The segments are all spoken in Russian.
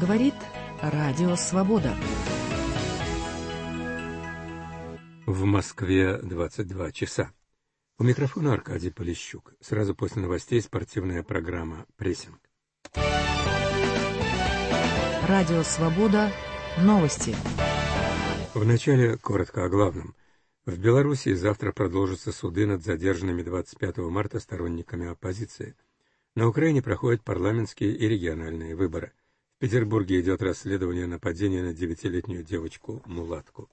говорит Радио Свобода. В Москве 22 часа. У микрофона Аркадий Полищук. Сразу после новостей спортивная программа «Прессинг». Радио Свобода. Новости. Вначале коротко о главном. В Белоруссии завтра продолжатся суды над задержанными 25 марта сторонниками оппозиции. На Украине проходят парламентские и региональные выборы. В Петербурге идет расследование нападения на 9-летнюю девочку-мулатку.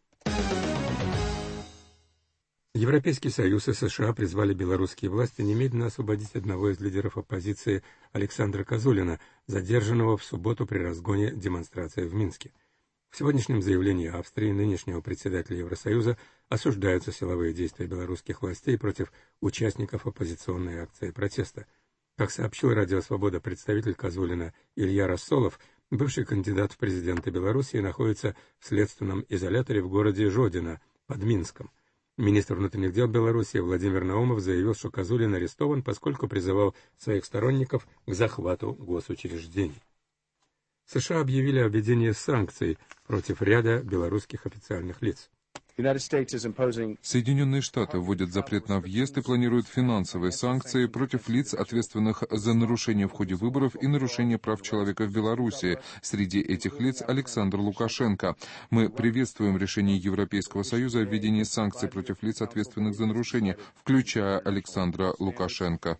Европейский Союз и США призвали белорусские власти немедленно освободить одного из лидеров оппозиции Александра Козулина, задержанного в субботу при разгоне демонстрации в Минске. В сегодняшнем заявлении Австрии нынешнего председателя Евросоюза осуждаются силовые действия белорусских властей против участников оппозиционной акции протеста. Как сообщил Радио Свобода представитель Козулина Илья Рассолов, бывший кандидат в президенты Белоруссии находится в следственном изоляторе в городе Жодино под Минском. Министр внутренних дел Беларуси Владимир Наумов заявил, что Козулин арестован, поскольку призывал своих сторонников к захвату госучреждений. США объявили о введении санкций против ряда белорусских официальных лиц. Соединенные Штаты вводят запрет на въезд и планируют финансовые санкции против лиц, ответственных за нарушение в ходе выборов и нарушение прав человека в Беларуси. Среди этих лиц Александр Лукашенко. Мы приветствуем решение Европейского Союза о введении санкций против лиц, ответственных за нарушение, включая Александра Лукашенко,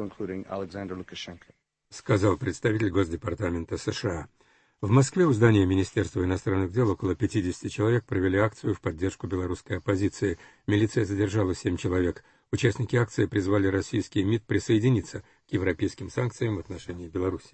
сказал представитель Госдепартамента США. В Москве у здания Министерства иностранных дел около 50 человек провели акцию в поддержку белорусской оппозиции. Милиция задержала 7 человек. Участники акции призвали российский МИД присоединиться к европейским санкциям в отношении Беларуси.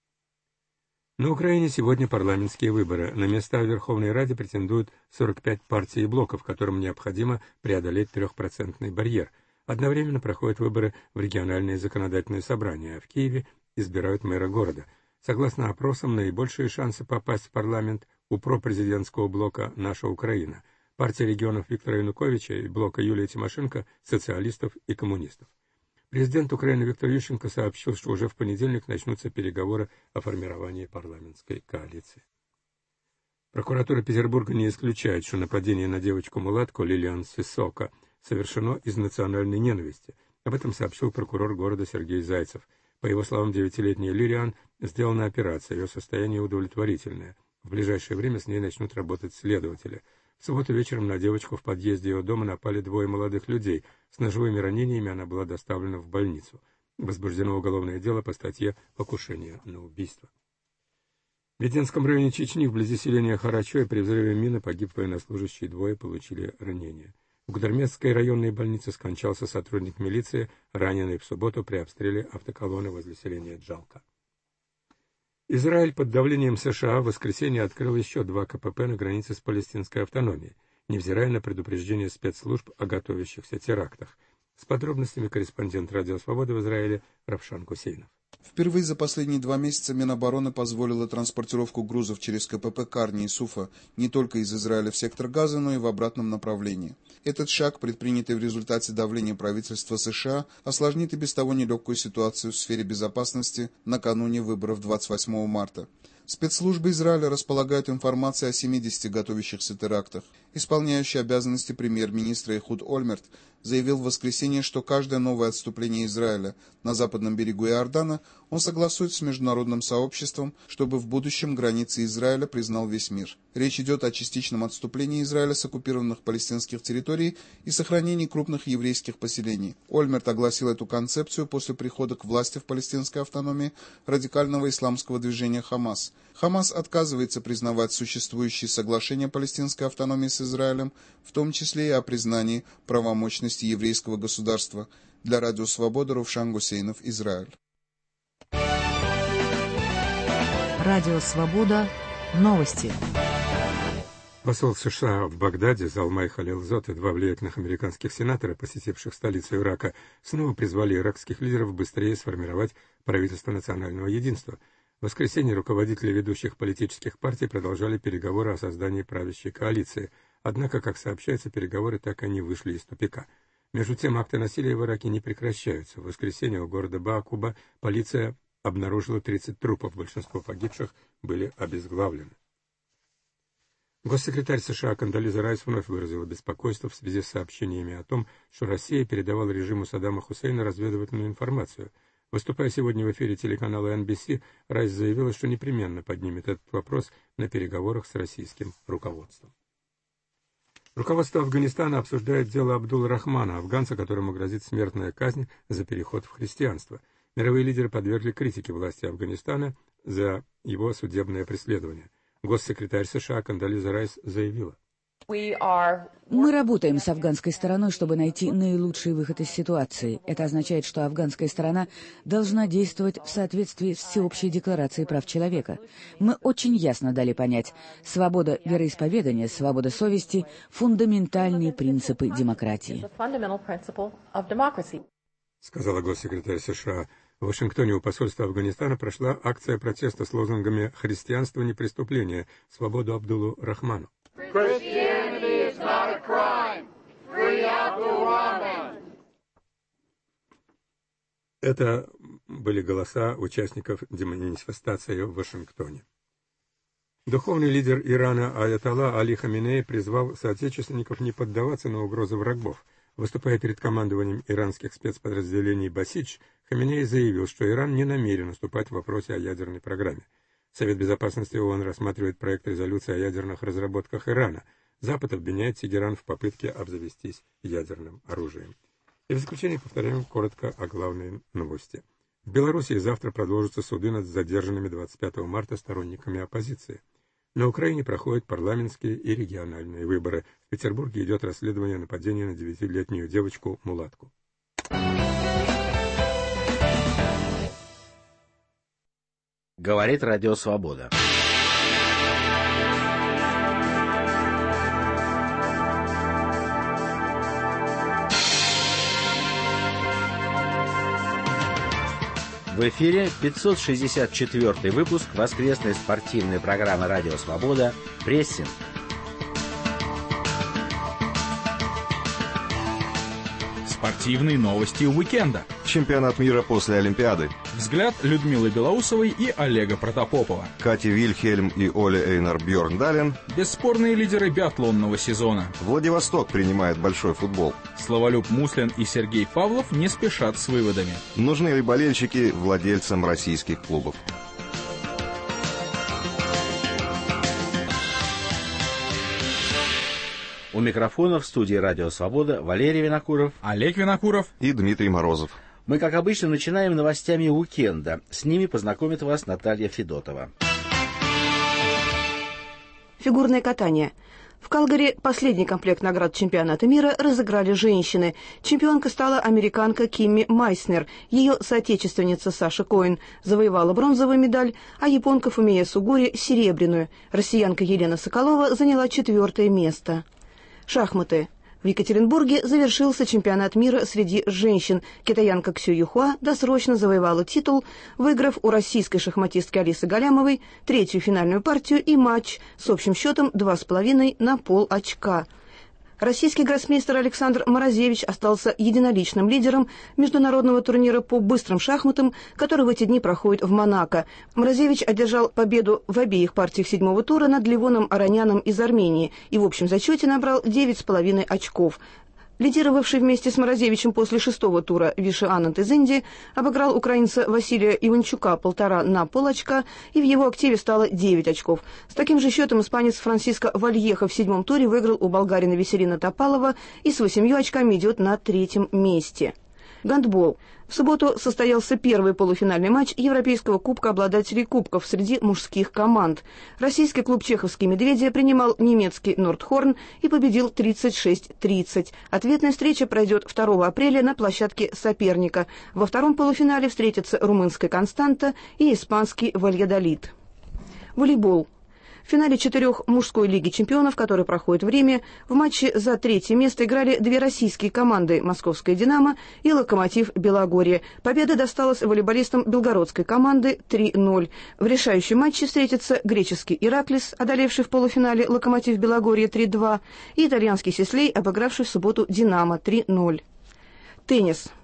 На Украине сегодня парламентские выборы. На места в Верховной Раде претендуют 45 партий и блоков, которым необходимо преодолеть 3% барьер. Одновременно проходят выборы в региональные законодательные собрания, а в Киеве избирают мэра города. Согласно опросам, наибольшие шансы попасть в парламент у пропрезидентского блока «Наша Украина», партии регионов Виктора Януковича и блока Юлии Тимошенко, социалистов и коммунистов. Президент Украины Виктор Ющенко сообщил, что уже в понедельник начнутся переговоры о формировании парламентской коалиции. Прокуратура Петербурга не исключает, что нападение на девочку-мулатку Лилиан Сисоко совершено из национальной ненависти. Об этом сообщил прокурор города Сергей Зайцев. По его словам, 9-летняя Лилиан сделана операция, ее состояние удовлетворительное. В ближайшее время с ней начнут работать следователи. В субботу вечером на девочку в подъезде ее дома напали 2 молодых людей. С ножевыми ранениями она была доставлена в больницу. Возбуждено уголовное дело по статье «Покушение на убийство». В Веденском районе Чечни, вблизи селения Харачой, при взрыве мины погиб военнослужащий, 2 получили ранения. В Гудермесской районной больнице скончался сотрудник милиции, раненый в субботу при обстреле автоколонны возле селения Джалка. Израиль под давлением США в воскресенье открыл еще 2 КПП на границе с палестинской автономией, невзирая на предупреждение спецслужб о готовящихся терактах. С подробностями корреспондент Радио Свободы в Израиле Равшан Гусейнов. Впервые за последние 2 месяца Минобороны позволила транспортировку грузов через КПП Карни и Суфа не только из Израиля в сектор Газа, но и в обратном направлении. Этот шаг, предпринятый в результате давления правительства США, осложнит и без того нелегкую ситуацию в сфере безопасности накануне выборов 28 марта. Спецслужбы Израиля располагают информацией о 70 готовящихся терактах. Исполняющий обязанности премьер-министра Эхуд Ольмерт заявил в воскресенье, что каждое новое отступление Израиля на западном берегу Иордана он согласует с международным сообществом, чтобы в будущем границы Израиля признал весь мир. Речь идет о частичном отступлении Израиля с оккупированных палестинских территорий и сохранении крупных еврейских поселений. Ольмерт огласил эту концепцию после прихода к власти в палестинской автономии радикального исламского движения «Хамас». Хамас отказывается признавать существующие соглашения палестинской автономии с Израилем, в том числе и о признании правомощности еврейского государства. Для Радио Свобода Равшан Гусейнов, Израиль. Радио Свобода. Новости. Посол США в Багдаде Залмай Халилзад и 2 влиятельных американских сенатора, посетивших столицу Ирака, снова призвали иракских лидеров быстрее сформировать правительство национального единства. В воскресенье руководители ведущих политических партий продолжали переговоры о создании правящей коалиции, однако, как сообщается, переговоры так и не вышли из тупика. Между тем, акты насилия в Ираке не прекращаются. В воскресенье у города Баакуба полиция обнаружила 30 трупов, большинство погибших были обезглавлены. Госсекретарь США Кондолиза Райс вновь выразила беспокойство в связи с сообщениями о том, что Россия передавала режиму Саддама Хусейна разведывательную информацию. Выступая сегодня в эфире телеканала NBC, Райс заявила, что непременно поднимет этот вопрос на переговорах с российским руководством. Руководство Афганистана обсуждает дело Абдула Рахмана, афганца, которому грозит смертная казнь за переход в христианство. Мировые лидеры подвергли критике власти Афганистана за его судебное преследование. Госсекретарь США Кондолиза Райс заявила: «Мы работаем с афганской стороной, чтобы найти наилучший выход из ситуации. Это означает, что афганская сторона должна действовать в соответствии с Всеобщей декларацией прав человека. Мы очень ясно дали понять, свобода вероисповедания, свобода совести – фундаментальные принципы демократии», сказала госсекретарь США. В Вашингтоне у посольства Афганистана прошла акция протеста с лозунгами «Христианство не преступление», «Свободу Абдулу Рахману». Это были голоса участников манифестации в Вашингтоне. Духовный лидер Ирана аятолла Али Хаминей призвал соотечественников не поддаваться на угрозы врагов. Выступая перед командованием иранских спецподразделений «Басидж», Хаминей заявил, что Иран не намерен уступать в вопросе о ядерной программе. Совет безопасности ООН рассматривает проект резолюции о ядерных разработках Ирана. Запад обвиняет Тегеран в попытке обзавестись ядерным оружием. И в заключение повторяем коротко о главной новости. В Белоруссии завтра продолжатся суды над задержанными 25 марта сторонниками оппозиции. На Украине проходят парламентские и региональные выборы. В Петербурге идет расследование нападения на 9-летнюю девочку-мулатку. Говорит Радио Свобода. В эфире 564-й выпуск воскресной спортивной программы «Радио Свобода» «Прессинг». Спортивные новости уикенда. Чемпионат мира после Олимпиады. Взгляд Людмилы Белоусовой и Олега Протопопова. Кати Вильхельм и Оля Эйнар Бьорндален. Бесспорные лидеры биатлонного сезона. Владивосток принимает большой футбол. Славолюб Муслин и Сергей Павлов не спешат с выводами. Нужны ли болельщики владельцам российских клубов? У микрофона в студии «Радио Свобода» Валерий Винокуров, Олег Винокуров и Дмитрий Морозов. Мы, как обычно, начинаем новостями уикенда. С ними познакомит вас Наталья Федотова. Фигурное катание. В Калгари последний комплект наград чемпионата мира разыграли женщины. Чемпионка стала американка Кимми Майснер. Ее соотечественница Саша Коэн завоевала бронзовую медаль, а японка Фумия Сугури – серебряную. Россиянка Елена Соколова заняла 4-е место. Шахматы. В Екатеринбурге завершился чемпионат мира среди женщин. Китаянка Ксю Юхуа досрочно завоевала титул, выиграв у российской шахматистки Алисы Галямовой 3-ю финальную партию и матч с общим счетом 2,5 на пол-очка. Российский гроссмейстер Александр Морозевич остался единоличным лидером международного турнира по быстрым шахматам, который в эти дни проходит в Монако. Морозевич одержал победу в обеих партиях 7-го тура над Левоном Ароняном из Армении и в общем зачете набрал 9,5 очков. Лидировавший вместе с Морозевичем после 6-го тура Виши Ананд из Индии обыграл украинца Василия Иванчука 1,5 на пол-очка, и в его активе стало 9 очков. С таким же счетом испанец Франциско Вальехо в 7-м туре выиграл у болгарина Веселина Топалова и с 8 очками идет на 3-м месте. Гандбол. В субботу состоялся первый полуфинальный матч Европейского кубка обладателей кубков среди мужских команд. Российский клуб «Чеховские медведи» принимал немецкий «Нордхорн» и победил 36-30. Ответная встреча пройдет 2 апреля на площадке соперника. Во втором полуфинале встретятся румынская «Константа» и испанский «Вальядолид». Волейбол. В финале 4 мужской лиги чемпионов, который проходит в Риме, в матче за 3-е место играли 2 российские команды «Московская Динамо» и «Локомотив Белогорье». Победа досталась волейболистам белгородской команды 3-0. В решающем матче встретятся греческий «Ираклис», одолевший в полуфинале «Локомотив Белогорье» 3-2, и итальянский «Сислей», обыгравший в субботу «Динамо» 3-0. Теннис.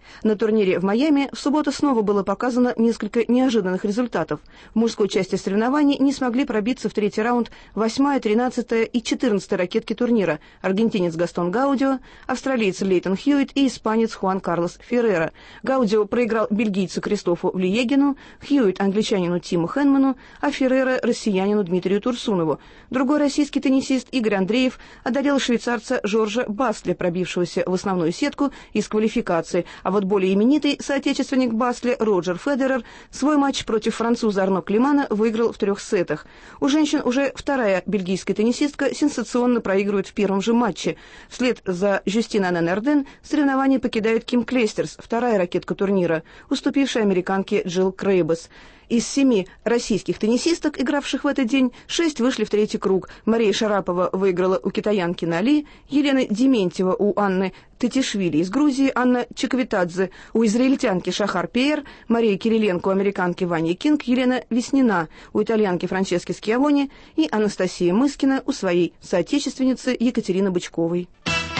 На турнире в Майами в субботу снова было показано несколько неожиданных результатов. В мужской части соревнований не смогли пробиться в третий раунд 8-я, 13-я и 14-я ракетки турнира: аргентинец Гастон Гаудио, австралиец Лейтон Хьюитт и испанец Хуан Карлос Феррера. Гаудио проиграл бельгийцу Кристофу Влиегину, Хьюитт — англичанину Тиму Хенману, а Феррера — россиянину Дмитрию Турсунову. Другой российский теннисист Игорь Андреев одолел швейцарца Жоржа Басли, пробившегося в основную сетку из квалификации, а вот более именитый соотечественник Басли Роджер Федерер свой матч против француза Арно Климана выиграл в 3 сетах. У женщин уже вторая бельгийская теннисистка сенсационно проигрывает в первом же матче. Вслед за Жюстин Анен-Арден соревнования покидает Ким Клейстерс, вторая ракетка турнира, уступившая американке Джилл Крейбас. Из 7 российских теннисисток, игравших в этот день, 6 вышли в третий круг. Мария Шарапова выиграла у китаянки Нали, Елена Дементьева у Анны Тетишвили из Грузии, Анна Чеквитадзе у израильтянки Шахар Пеер, Мария Кириленко у американки Вани Кинг, Елена Веснина у итальянки Франчески Скиавони и Анастасия Мыскина у своей соотечественницы Екатерины Бычковой.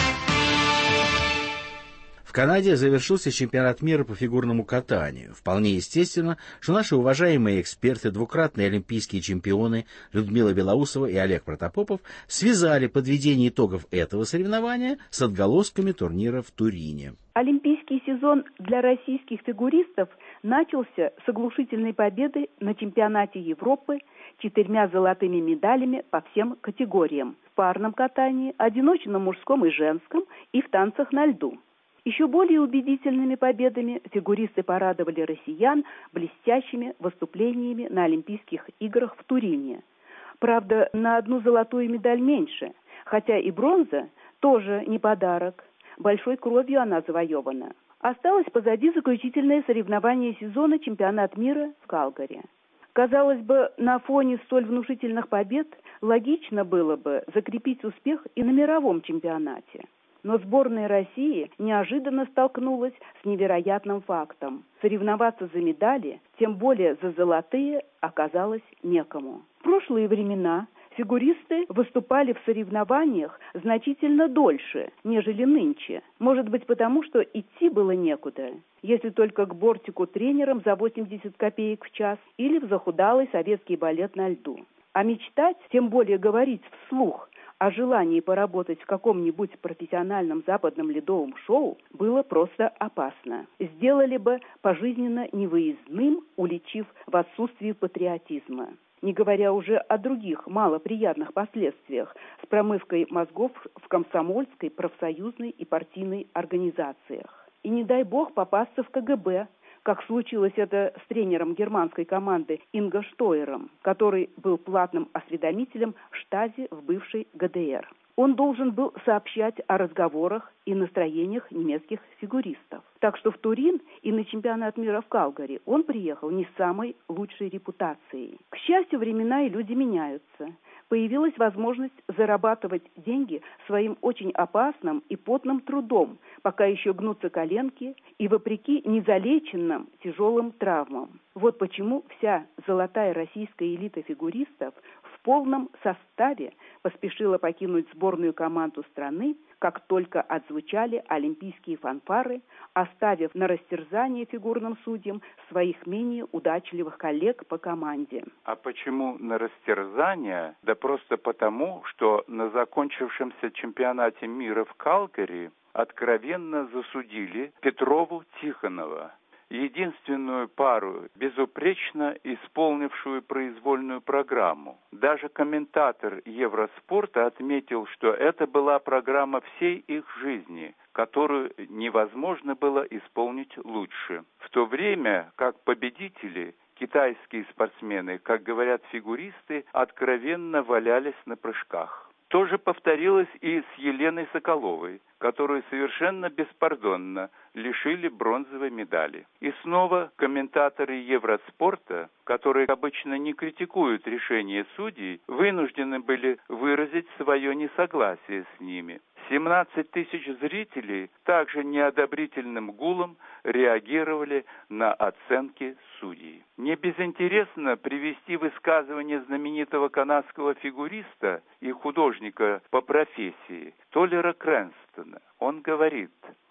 В Канаде завершился чемпионат мира по фигурному катанию. Вполне естественно, что наши уважаемые эксперты, двукратные олимпийские чемпионы Людмила Белоусова и Олег Протопопов связали подведение итогов этого соревнования с отголосками турнира в Турине. Олимпийский сезон для российских фигуристов начался с оглушительной победы на чемпионате Европы 4 золотыми медалями по всем категориям: в парном катании, одиночном мужском и женском и в танцах на льду. Еще более убедительными победами фигуристы порадовали россиян блестящими выступлениями на Олимпийских играх в Турине. Правда, на 1 золотую медаль меньше, хотя и бронза тоже не подарок. Большой кровью она завоевана. Осталось позади заключительное соревнование сезона — чемпионат мира в Калгари. Казалось бы, на фоне столь внушительных побед логично было бы закрепить успех и на мировом чемпионате. Но сборная России неожиданно столкнулась с невероятным фактом. Соревноваться за медали, тем более за золотые, оказалось некому. В прошлые времена фигуристы выступали в соревнованиях значительно дольше, нежели нынче. Может быть, потому что идти было некуда, если только к бортику тренерам за 80 копеек в час или в захудалый советский балет на льду. А мечтать, тем более говорить вслух о желании поработать в каком-нибудь профессиональном западном ледовом шоу было просто опасно. Сделали бы пожизненно невыездным, уличив в отсутствии патриотизма. Не говоря уже о других малоприятных последствиях с промывкой мозгов в комсомольской, профсоюзной и партийной организациях. И не дай бог попасться в КГБ, как случилось это с тренером германской команды Инго Штойером, который был платным осведомителем Штази в бывшей ГДР. Он должен был сообщать о разговорах и настроениях немецких фигуристов. Так что в Турин и на чемпионат мира в Калгари он приехал не с самой лучшей репутацией. К счастью, времена и люди меняются. Появилась возможность зарабатывать деньги своим очень опасным и потным трудом, пока еще гнутся коленки, и вопреки незалеченным тяжелым травмам. Вот почему вся золотая российская элита фигуристов в полном составе поспешила покинуть сборную команду страны, как только отзвучали олимпийские фанфары, оставив на растерзание фигурным судьям своих менее удачливых коллег по команде. А почему на растерзание? Да просто потому, что на закончившемся чемпионате мира в Калгари откровенно засудили Петрову-Тихонова, единственную пару, безупречно исполнившую произвольную программу. Даже комментатор Евроспорта отметил, что это была программа всей их жизни, которую невозможно было исполнить лучше. В то время как победители, китайские спортсмены, как говорят фигуристы, откровенно валялись на прыжках. То же повторилось и с Еленой Соколовой, которую совершенно беспардонно лишили бронзовой медали. И снова комментаторы Евроспорта, которые обычно не критикуют решения судей, вынуждены были выразить свое несогласие с ними. 17 тысяч зрителей также неодобрительным гулом реагировали на оценки судей. Не безинтересно привести высказывание знаменитого канадского фигуриста и художника по профессии Толлера Крэнстона. Он говорит: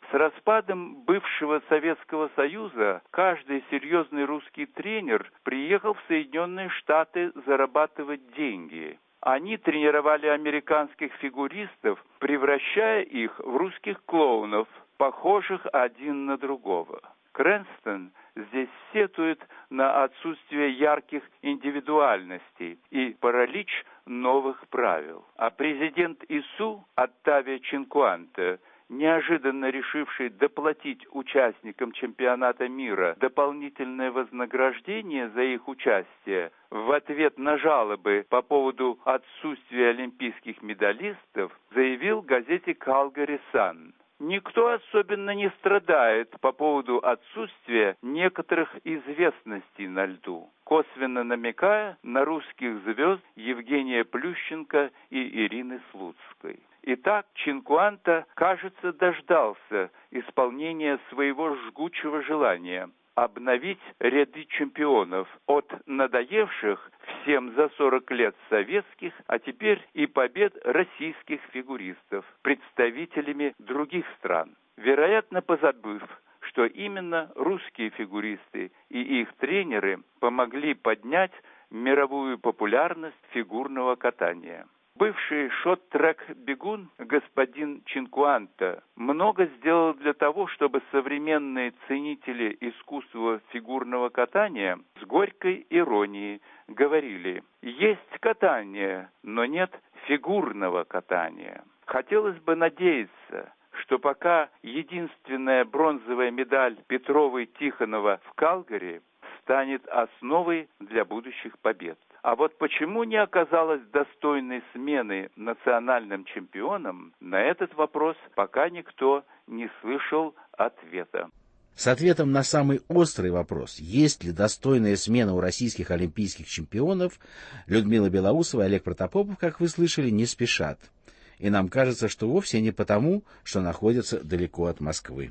С распадом бывшего Советского Союза каждый серьезный русский тренер приехал в Соединенные Штаты зарабатывать деньги. Они тренировали американских фигуристов, превращая их в русских клоунов, похожих один на другого. Крэнстон здесь сетует на отсутствие ярких индивидуальностей и паралич новых правил. А президент ИСУ Оттавио Чинкуанте, неожиданно решивший доплатить участникам чемпионата мира дополнительное вознаграждение за их участие в ответ на жалобы по поводу отсутствия олимпийских медалистов, заявил газете «Калгари Сан». Никто особенно не страдает по поводу отсутствия некоторых известностей на льду, косвенно намекая на русских звезд Евгения Плющенко и Ирины Слуцкой. Итак, Чинкуанте, кажется, дождался исполнения своего жгучего желания обновить ряды чемпионов от надоевших всем за 40 лет советских, а теперь и побед российских фигуристов, представителями других стран, вероятно, позабыв, что именно русские фигуристы и их тренеры помогли поднять мировую популярность фигурного катания. Бывший шорт-трек-бегун господин Чинкуанте много сделал для того, чтобы современные ценители искусства фигурного катания с горькой иронией говорили: есть катание, но нет фигурного катания. Хотелось бы надеяться, что пока единственная бронзовая медаль Петрова и Тихонова в Калгари станет основой для будущих побед. А вот почему не оказалось достойной смены национальным чемпионам, на этот вопрос пока никто не слышал ответа. С ответом на самый острый вопрос, есть ли достойная смена у российских олимпийских чемпионов, Людмила Белоусова и Олег Протопопов, как вы слышали, не спешат. И нам кажется, что вовсе не потому, что находятся далеко от Москвы.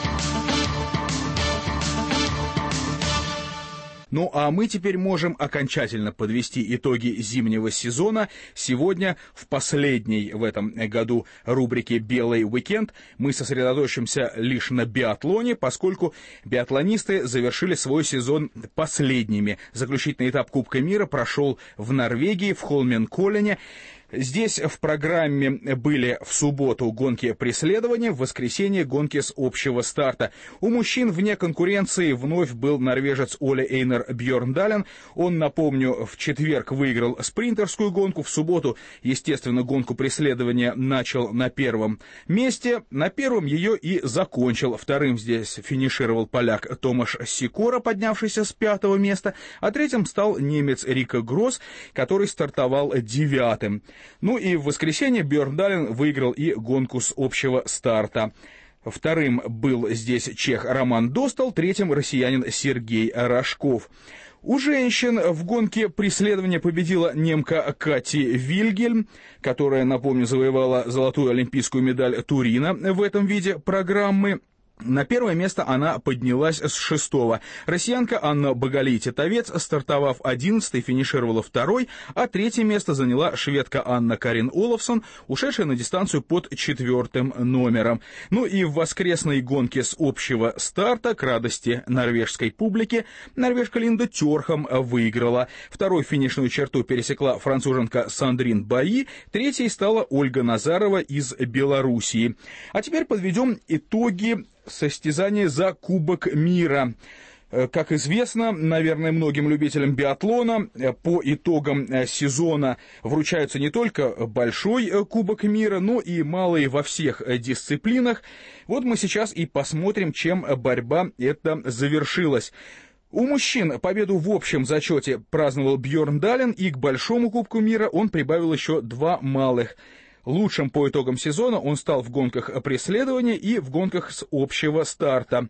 Ну а мы теперь можем окончательно подвести итоги зимнего сезона. Сегодня, в последней в этом году рубрике «Белый уикенд», мы сосредоточимся лишь на биатлоне, поскольку биатлонисты завершили свой сезон последними. Заключительный этап Кубка мира прошел в Норвегии, в Холменколлене. Здесь в программе были в субботу гонки преследования, в воскресенье гонки с общего старта. У мужчин вне конкуренции вновь был норвежец Оле Эйнар Бьорндален. Он, напомню, в четверг выиграл спринтерскую гонку, в субботу, естественно, гонку преследования начал на первом месте. На первом ее и закончил. Вторым здесь финишировал поляк Томаш Сикора, поднявшийся с 5-го места, а третьим стал немец Рико Гросс, который стартовал 9-м. Ну и в воскресенье Бьорндален выиграл и гонку с общего старта. Вторым был здесь чех Роман Достал, третьим россиянин Сергей Рожков. У женщин в гонке преследования победила немка Кати Вильгельм, которая, напомню, завоевала золотую олимпийскую медаль Турина в этом виде программы. На первое место она поднялась с 6-го. Россиянка Анна Багали-Титовец, стартовав 11-й, финишировала 2-й, а 3-е место заняла шведка Анна Карин Олафсон, ушедшая на дистанцию под 4-м номером. Ну и в воскресной гонке с общего старта, к радости норвежской публики, норвежка Линда Тёрхам выиграла. 2-й финишную черту пересекла француженка Сандрин Баи, 3-й стала Ольга Назарова из Белоруссии. А теперь подведем итоги состязания за Кубок мира. Как известно, наверное, многим любителям биатлона, по итогам сезона вручаются не только большой Кубок мира, но и малые во всех дисциплинах. Вот мы сейчас и посмотрим, чем борьба эта завершилась. У мужчин победу в общем зачете праздновал Бьорндален, и к большому Кубку мира он прибавил еще 2 малых. Лучшим по итогам сезона он стал в гонках преследования и в гонках с общего старта.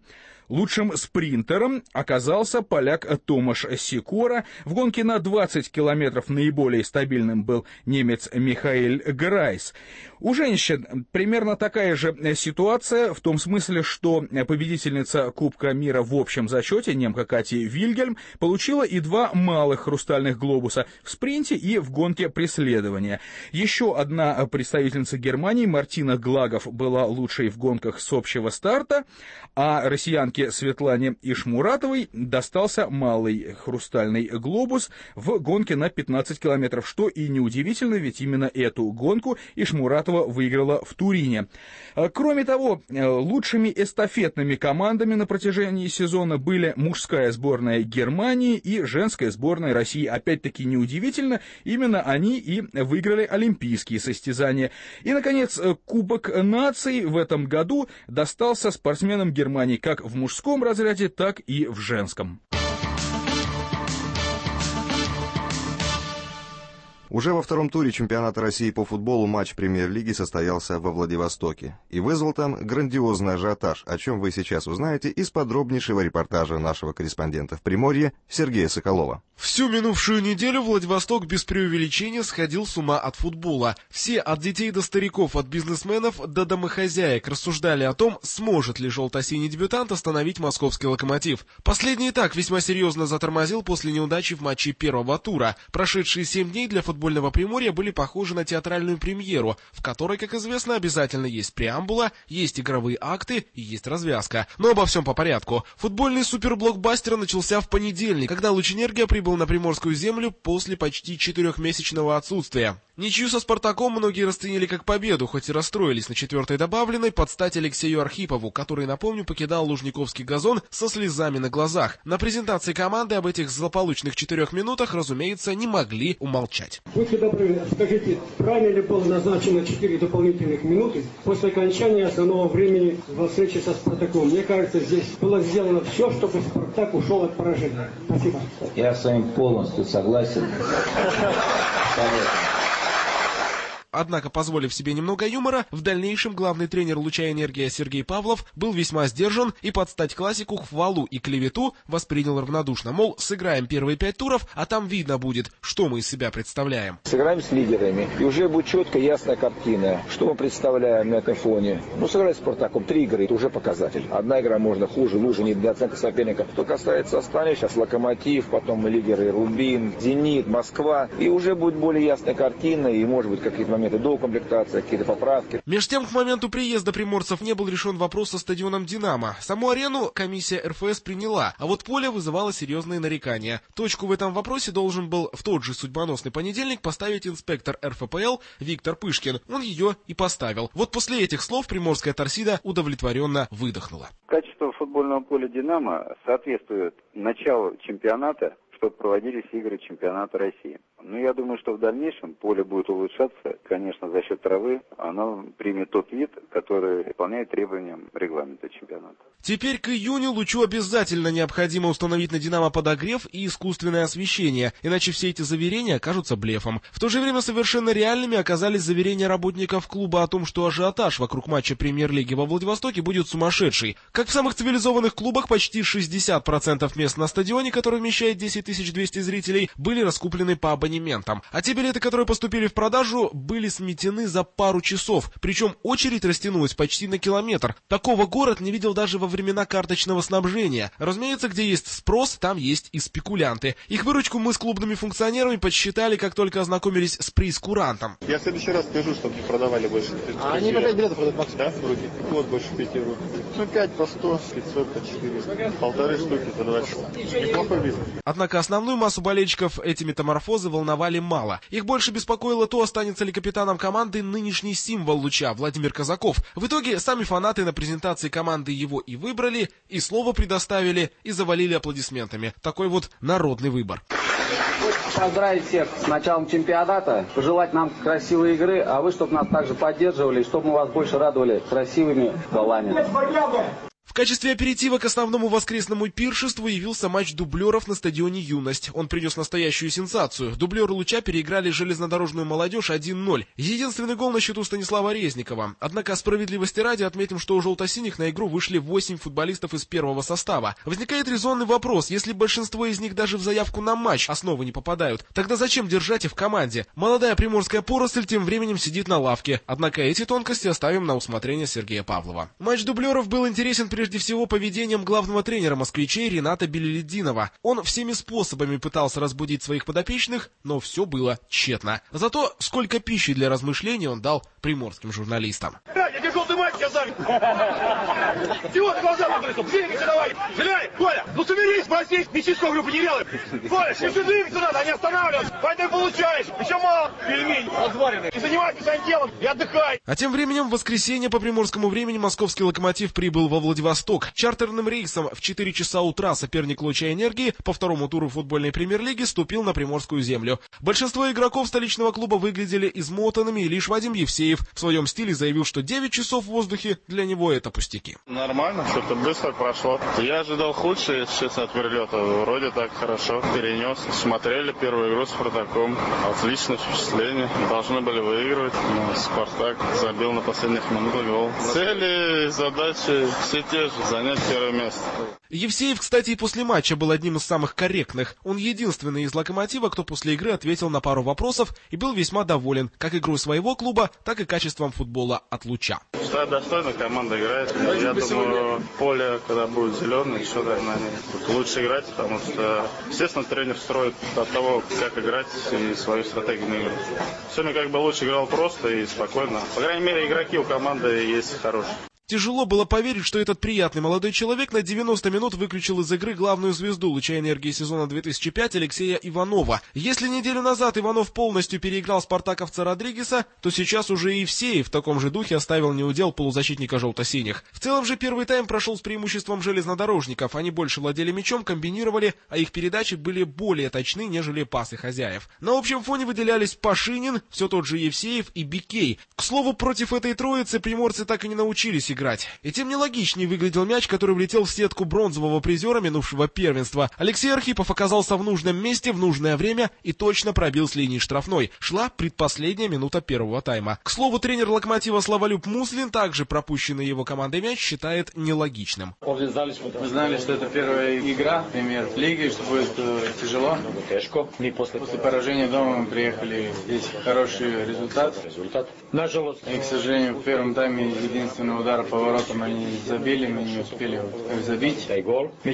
Лучшим спринтером оказался поляк Томаш Сикора. В гонке на 20 километров наиболее стабильным был немец Михаэль Грайс. У женщин примерно такая же ситуация, в том смысле, что победительница Кубка мира в общем зачете, немка Кати Вильгельм, получила и 2 малых хрустальных глобуса в спринте и в гонке преследования. Еще одна представительница Германии, Мартина Глагов, была лучшей в гонках с общего старта, а россиянке Светлане Ишмуратовой достался малый хрустальный глобус в гонке на 15 километров, что и неудивительно, ведь именно эту гонку Ишмуратова выиграла в Турине. Кроме того, лучшими эстафетными командами на протяжении сезона были мужская сборная Германии и женская сборная России. Опять-таки неудивительно, именно они и выиграли олимпийские состязания. И, наконец, Кубок наций в этом году достался спортсменам Германии как в мужском разряде, так и в женском. Уже во втором туре чемпионата России по футболу матч премьер-лиги состоялся во Владивостоке и вызвал там грандиозный ажиотаж, о чем вы сейчас узнаете из подробнейшего репортажа нашего корреспондента в Приморье Сергея Соколова. Всю минувшую неделю Владивосток без преувеличения сходил с ума от футбола. Все, от детей до стариков, от бизнесменов до домохозяек, рассуждали о том, сможет ли желто-синий дебютант остановить московский «Локомотив». Последний так весьма серьезно затормозил после неудачи в матче первого тура. Прошедшие 7 дней для футбольного Приморья были похожи на театральную премьеру, в которой, как известно, обязательно есть преамбула, есть игровые акты и есть развязка. Но обо всем по порядку. Футбольный суперблокбастер начался в понедельник, когда «Лучэнергия» прибыл на приморскую землю после почти 4-месячного отсутствия. Ничью со «Спартаком» многие расценили как победу, хоть и расстроились на 4-й добавленной под стать Алексею Архипову, который, напомню, покидал Лужниковский газон со слезами на глазах. На презентации команды об этих злополучных 4 минутах, разумеется, не могли умолчать. Будьте добры, скажите, правильно ли было назначено 4 дополнительных минуты после окончания основного времени во встрече со «Спартаком»? Мне кажется, здесь было сделано все, чтобы «Спартак» ушел от поражения. Спасибо. Я с вами полностью согласен. Однако, позволив себе немного юмора, в дальнейшем главный тренер «Луча Энергия» Сергей Павлов был весьма сдержан и под стать классику хвалу и клевету воспринял равнодушно. Мол, сыграем первые 5 туров, а там видно будет, что мы из себя представляем. Сыграем с лидерами, и уже будет четкая, ясная картина, что мы представляем на этом фоне. Сыграть с «Спартаком» 3 игры, это уже показатель. Одна игра можно хуже, лучше, не для оценки соперника. Что касается остальных, сейчас «Локомотив», потом лидеры «Рубин», «Зенит», «Москва», и уже будет более ясная картина, и может быть какие-то моменты доукомплектации, какие-то поправки. Меж тем, к моменту приезда приморцев не был решен вопрос со стадионом «Динамо». Саму арену комиссия РФС приняла, а вот поле вызывало серьезные нарекания. Точку в этом вопросе должен был в тот же судьбоносный понедельник поставить инспектор РФПЛ Виктор Пышкин. Он ее и поставил. Вот после этих слов приморская торсида удовлетворенно выдохнула. Качество футбольного поля «Динамо» соответствует началу чемпионата, чтобы проводились игры чемпионата России. Но я думаю, что в дальнейшем поле будет улучшаться, конечно, за счет травы. Оно примет тот вид, который выполняет требованиям регламента чемпионата. Теперь к июню «Лучу» обязательно необходимо установить на «Динамо» подогрев и искусственное освещение, иначе все эти заверения окажутся блефом. В то же время совершенно реальными оказались заверения работников клуба о том, что ажиотаж вокруг матча премьер-лиги во Владивостоке будет сумасшедший. Как в самых цивилизованных клубах, почти 60% мест на стадионе, который вмещает 10 200 зрителей, были раскуплены по абонементам. А те билеты, которые поступили в продажу, были сметены за пару часов. Причем очередь растянулась почти на километр. Такого город не видел даже во времена карточного снабжения. Разумеется, где есть спрос, там есть и спекулянты. Их выручку мы с клубными функционерами подсчитали, как только ознакомились с прейскурантом. Я в следующий раз скажу, чтобы не продавали больше. А они по 5 билетов продают максимум? Да, вроде. Вот больше 5 евро. 5 по 100, 500 по 400. Полторы штуки по 20. Неплохой бизнес. Однако основную массу болельщиков эти метаморфозы волновали мало. Их больше беспокоило то, останется ли капитаном команды нынешний символ «Луча» Владимир Казаков. В итоге сами фанаты на презентации команды его и выбрали, и слово предоставили, и завалили аплодисментами. Такой вот народный выбор. Поздравить всех с началом чемпионата, пожелать нам красивой игры, а вы, чтобы нас также поддерживали, чтобы мы вас больше радовали красивыми голами. В качестве аперитива к основному воскресному пиршеству явился матч дублеров на стадионе «Юность». Он принес настоящую сенсацию. Дублеры «Луча» переиграли железнодорожную молодежь 1-0. Единственный гол на счету Станислава Резникова. Однако, справедливости ради, отметим, что у желто-синих на игру вышли 8 футболистов из первого состава. Возникает резонный вопрос: если большинство из них даже в заявку на матч основы не попадают, тогда зачем держать их в команде? Молодая приморская поросль тем временем сидит на лавке. Однако эти тонкости оставим на усмотрение Сергея Павлова. Матч дублеров был интересен прежде всего поведением главного тренера москвичей Рената Белеледдинова. Он всеми способами пытался разбудить своих подопечных, но все было тщетно. Зато сколько пищи для размышлений он дал приморским журналистам. Я тебе желтый матч сейчас дам! Чего ты глаза вытрясал? Двигайся давай! Стреляй! Коля, ну соберись, спроси! Мячи сколько группы не делай! Коля, если двигаться надо, а не останавливаться! Поэтому получаешь! Еще мало пельмень разваренных! И занимайся своим делом и отдыхай! А тем временем в воскресенье по приморскому времени московский «Локомотив» прибыл во Владивосток. Чартерным рейсом в 4 часа утра соперник «Луча Энергии» по второму туру футбольной премьер-лиги ступил на приморскую землю. Большинство игроков столичного клуба выглядели измотанными, и лишь Вадим Евсеев в своем стиле заявил, что 9 часов в воздухе для него это пустяки. Нормально, что-то быстро прошло. Я ожидал худшее, если честно, от перелета. Вроде так хорошо перенес. Смотрели первую игру с «Спартаком». Отличное впечатление. Должны были выигрывать, но «Спартак» забил на последних минутах гол. Цели, задачи все те же. Занять первое место. Евсеев, кстати, и после матча был одним из самых корректных. Он единственный из «Локомотива», кто после игры ответил на пару вопросов и был весьма доволен как игрой своего клуба, так и качеством футбола от «Луча». Что достойно команда играет. Я думаю, поле, когда будет зеленое, еще на ней лучше играть, потому что, естественно, тренер строит от того, как играть и свою стратегию на игру. Сегодня как бы лучше играл просто и спокойно. По крайней мере, игроки у команды есть хорошие. Тяжело было поверить, что этот приятный молодой человек на 90 минут выключил из игры главную звезду «Луча Энергии» сезона 2005 Алексея Иванова. Если неделю назад Иванов полностью переиграл спартаковца Родригеса, то сейчас уже и Евсеев в таком же духе оставил неудел полузащитника желто-синих. В целом же первый тайм прошел с преимуществом железнодорожников. Они больше владели мячом, комбинировали, а их передачи были более точны, нежели пасы хозяев. На общем фоне выделялись Пашинин, все тот же Евсеев и Бикей. К слову, против этой троицы приморцы так и не научились играть. И тем нелогичнее выглядел мяч, который влетел в сетку бронзового призера минувшего первенства. Алексей Архипов оказался в нужном месте в нужное время и точно пробил с линии штрафной. Шла предпоследняя минута первого тайма. К слову, тренер «Локомотива» Славолюб Муслин также пропущенный его командой мяч считает нелогичным. Мы знали, что это первая игра премьер-лиги, что будет тяжело. После поражения дома мы приехали. Здесь хороший результат. И, к сожалению, в первом тайме единственного удара по воротам они забили, мы не успели забить. Я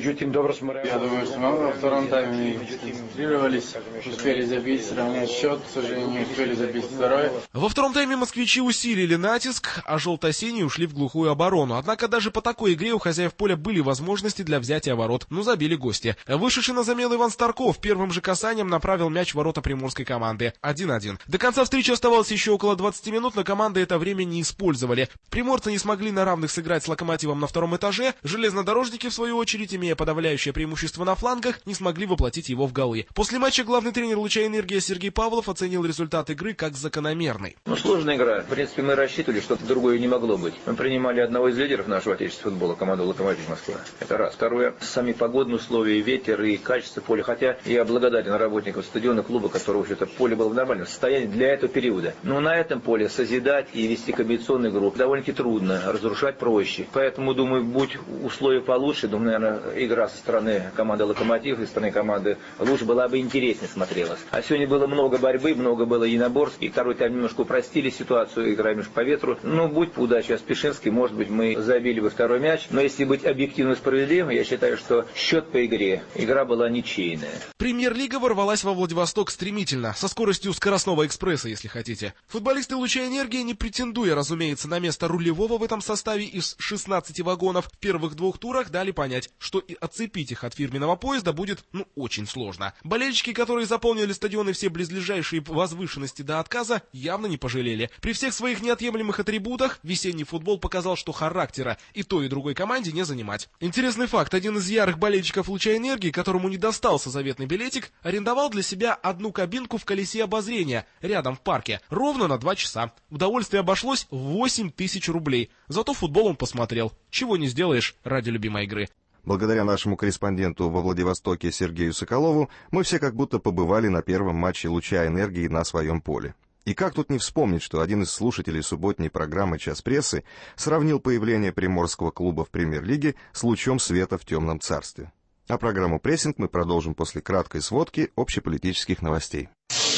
думаю, что мы во втором тайме сконцентрировались, успели забить, сравнять счет, к сожалению, не успели забить второй. Во втором тайме москвичи усилили натиск, а желто-синие ушли в глухую оборону. Однако даже по такой игре у хозяев поля были возможности для взятия ворот, но забили гости. Вышедший на замену Иван Старков первым же касанием направил мяч в ворота приморской команды. 1-1. До конца встречи оставалось еще около 20 минут, но команды это время не использовали. Приморцы не смогли на равных сыграть с «Локомотивом» на втором этаже, железнодорожники, в свою очередь, имея подавляющее преимущество на флангах, не смогли воплотить его в голы. После матча главный тренер «Луча Энергия» Сергей Павлов оценил результат игры как закономерный. Сложная игра. В принципе, мы рассчитывали, что другое не могло быть. Мы принимали одного из лидеров нашего отечественного футбола, команду «Локомотив Москва». Это раз. Второе. Сами погодные условия, ветер и качество поля. Хотя я благодарен работникам стадиона клуба, которого это поле было в нормальном состоянии для этого периода. Но на этом поле созидать и вести комбинационную игру довольно-таки трудно, разрушать проще. Поэтому, думаю, будь условия получше, думаю, наверное, игра со стороны команды «Локомотив» и со стороны команды «Луч» была бы интереснее смотрелась. А сегодня было много борьбы, много было единоборств. И второй тайм немножко упростили ситуацию, играем по ветру. Ну, будь по удаче Спешинский, может быть, мы забили бы второй мяч. Но если быть объективно справедливым, я считаю, что счет по игре, игра была ничейная. Премьер-лига ворвалась во Владивосток стремительно, со скоростью скоростного экспресса, если хотите. Футболисты «Луча Энергии», не претендуя, разумеется, на место рулевого в этом составе из 16 вагонов, в первых двух турах дали понять, что и отцепить их от фирменного поезда будет, очень сложно. Болельщики, которые заполнили стадионы все близлежащие возвышенности до отказа, явно не пожалели. При всех своих неотъемлемых атрибутах весенний футбол показал, что характера и той, и другой команде не занимать. Интересный факт: один из ярых болельщиков «Луча Энергии», которому не достался заветный билетик, арендовал для себя одну кабинку в колесе обозрения рядом в парке, ровно на 2 часа. Удовольствие обошлось в 8 тысяч рублей. Зато Зато футбол он посмотрел. Чего не сделаешь ради любимой игры. Благодаря нашему корреспонденту во Владивостоке Сергею Соколову мы все как будто побывали на первом матче «Луча энергии» на своем поле. И как тут не вспомнить, что один из слушателей субботней программы «Час прессы» сравнил появление приморского клуба в премьер-лиге с лучом света в темном царстве. А программу «Прессинг» мы продолжим после краткой сводки общеполитических новостей.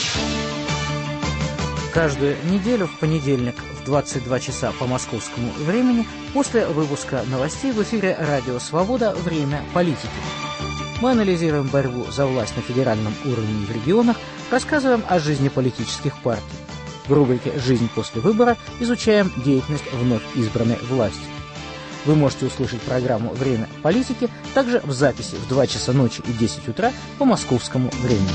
Каждую неделю в понедельник в 22 часа по московскому времени после выпуска новостей в эфире «Радио Свобода. Время политики». Мы анализируем борьбу за власть на федеральном уровне и в регионах, рассказываем о жизни политических партий. В рубрике «Жизнь после выбора» изучаем деятельность вновь избранной власти. Вы можете услышать программу «Время политики» также в записи в 2 часа ночи и 10 утра по московскому времени.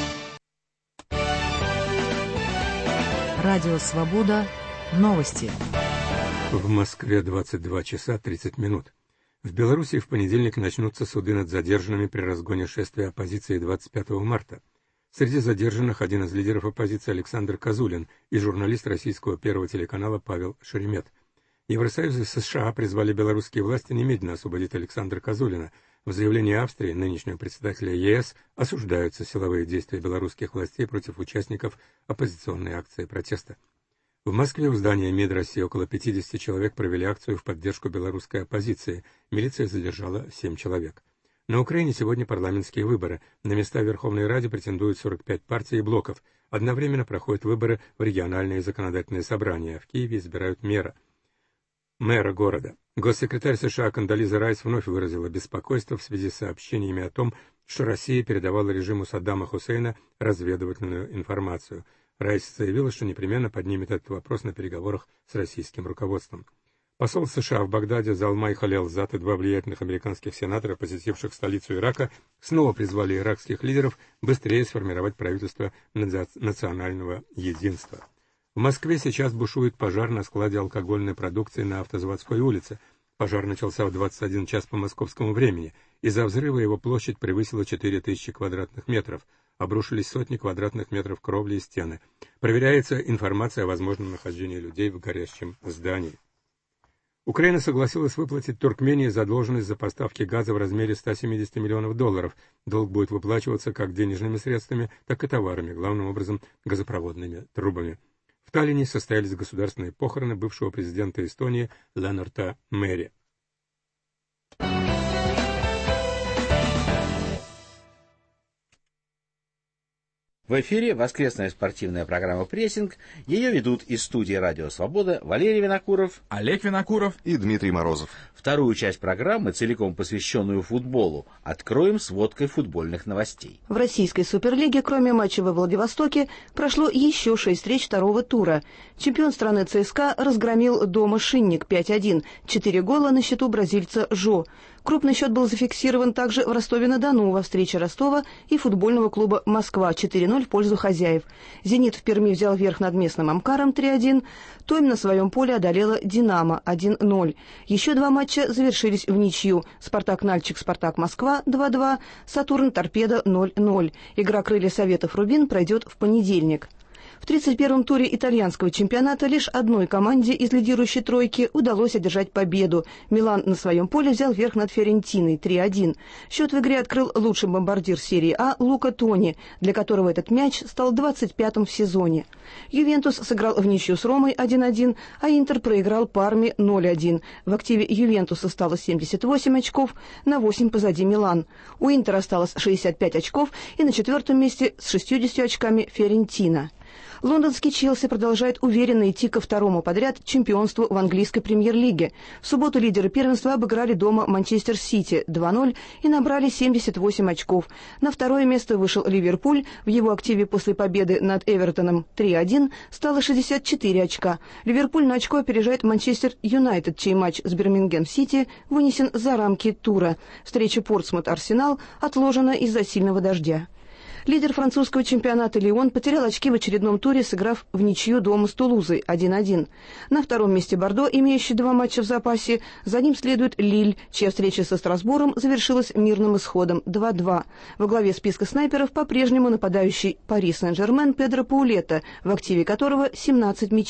Радио «Свобода». Новости. В Москве 22 часа 30 минут. В Беларуси в понедельник начнутся суды над задержанными при разгоне шествия оппозиции 25 марта. Среди задержанных один из лидеров оппозиции Александр Козулин и журналист российского первого телеканала Павел Шеремет. Евросоюз и США призвали белорусские власти немедленно освободить Александра Козулина. В заявлении Австрии, нынешнего председателя ЕС, осуждаются силовые действия белорусских властей против участников оппозиционной акции протеста. В Москве у здания МИД России около 50 человек провели акцию в поддержку белорусской оппозиции. Милиция задержала 7 человек. На Украине сегодня парламентские выборы. На места в Верховной Раде претендуют 45 партий и блоков. Одновременно проходят выборы в региональные законодательные собрания. В Киеве избирают мэра города. Госсекретарь США Кондолиза Райс вновь выразила беспокойство в связи с сообщениями о том, что Россия передавала режиму Саддама Хусейна разведывательную информацию. Райс заявила, что непременно поднимет этот вопрос на переговорах с российским руководством. Посол США в Багдаде Залмай Халялзад и 2 влиятельных американских сенатора, посетивших столицу Ирака, снова призвали иракских лидеров быстрее сформировать правительство национального единства. В Москве сейчас бушует пожар на складе алкогольной продукции на Автозаводской улице. Пожар начался в 21 час по московскому времени. Из-за взрыва его площадь превысила 4000 квадратных метров. Обрушились сотни квадратных метров кровли и стены. Проверяется информация о возможном нахождении людей в горящем здании. Украина согласилась выплатить Туркмении задолженность за поставки газа в размере $170 миллионов. Долг будет выплачиваться как денежными средствами, так и товарами, главным образом газопроводными трубами. В Таллине состоялись государственные похороны бывшего президента Эстонии Лennarta Meri. В эфире воскресная спортивная программа «Прессинг». Ее ведут из студии «Радио Свобода» Валерий Винокуров, Олег Винокуров и Дмитрий Морозов. Вторую часть программы, целиком посвященную футболу, откроем сводкой футбольных новостей. В российской суперлиге, кроме матча во Владивостоке, прошло еще 6 встреч второго тура. Чемпион страны ЦСКА разгромил дома «Шинник» 5-1, 4 гола на счету бразильца Жо. Крупный счет был зафиксирован также в Ростове-на-Дону во встрече Ростова и футбольного клуба «Москва» 4-0 в пользу хозяев. «Зенит» в Перми взял верх над местным «Амкаром» 3-1. Томь на своем поле одолела «Динамо» 1-0. Еще 2 матча завершились в ничью. «Спартак-Нальчик», «Спартак-Москва» 2-2, «Сатурн-Торпедо» 0-0. Игра «Крылья Советов» «Рубин» пройдет в понедельник. В 31-м туре итальянского чемпионата лишь одной команде из лидирующей тройки удалось одержать победу. «Милан» на своем поле взял верх над «Фиорентиной» 3-1. Счет в игре открыл лучший бомбардир серии А Лука Тони, для которого этот мяч стал 25-м в сезоне. «Ювентус» сыграл в ничью с «Ромой» 1-1, а «Интер» проиграл «Парме» 0-1. В активе «Ювентус» осталось 78 очков, на 8 позади «Милан». У «Интера» осталось 65 очков и на 4-м месте с 60 очками «Фиорентина». Лондонский «Челси» продолжает уверенно идти ко 2-му подряд чемпионству в английской премьер-лиге. В субботу лидеры первенства обыграли дома Манчестер Сити 2-0 и набрали 78 очков. На 2-е место вышел Ливерпуль. В его активе после победы над Эвертоном 3-1 стало 64 очка. Ливерпуль на очко опережает Манчестер Юнайтед, чей матч с Бирмингем-Сити вынесен за рамки тура. Встреча Портсмут-Арсенал отложена из-за сильного дождя. Лидер французского чемпионата Лион потерял очки в очередном туре, сыграв в ничью дома с Тулузой 1-1. На 2-м месте Бордо, имеющий 2 матча в запасе. За ним следует Лиль, чья встреча со Страсбуром завершилась мирным исходом 2-2. Во главе списка снайперов по-прежнему нападающий Пари Сен-Жермен Педро Паулета, в активе которого 17 мячей.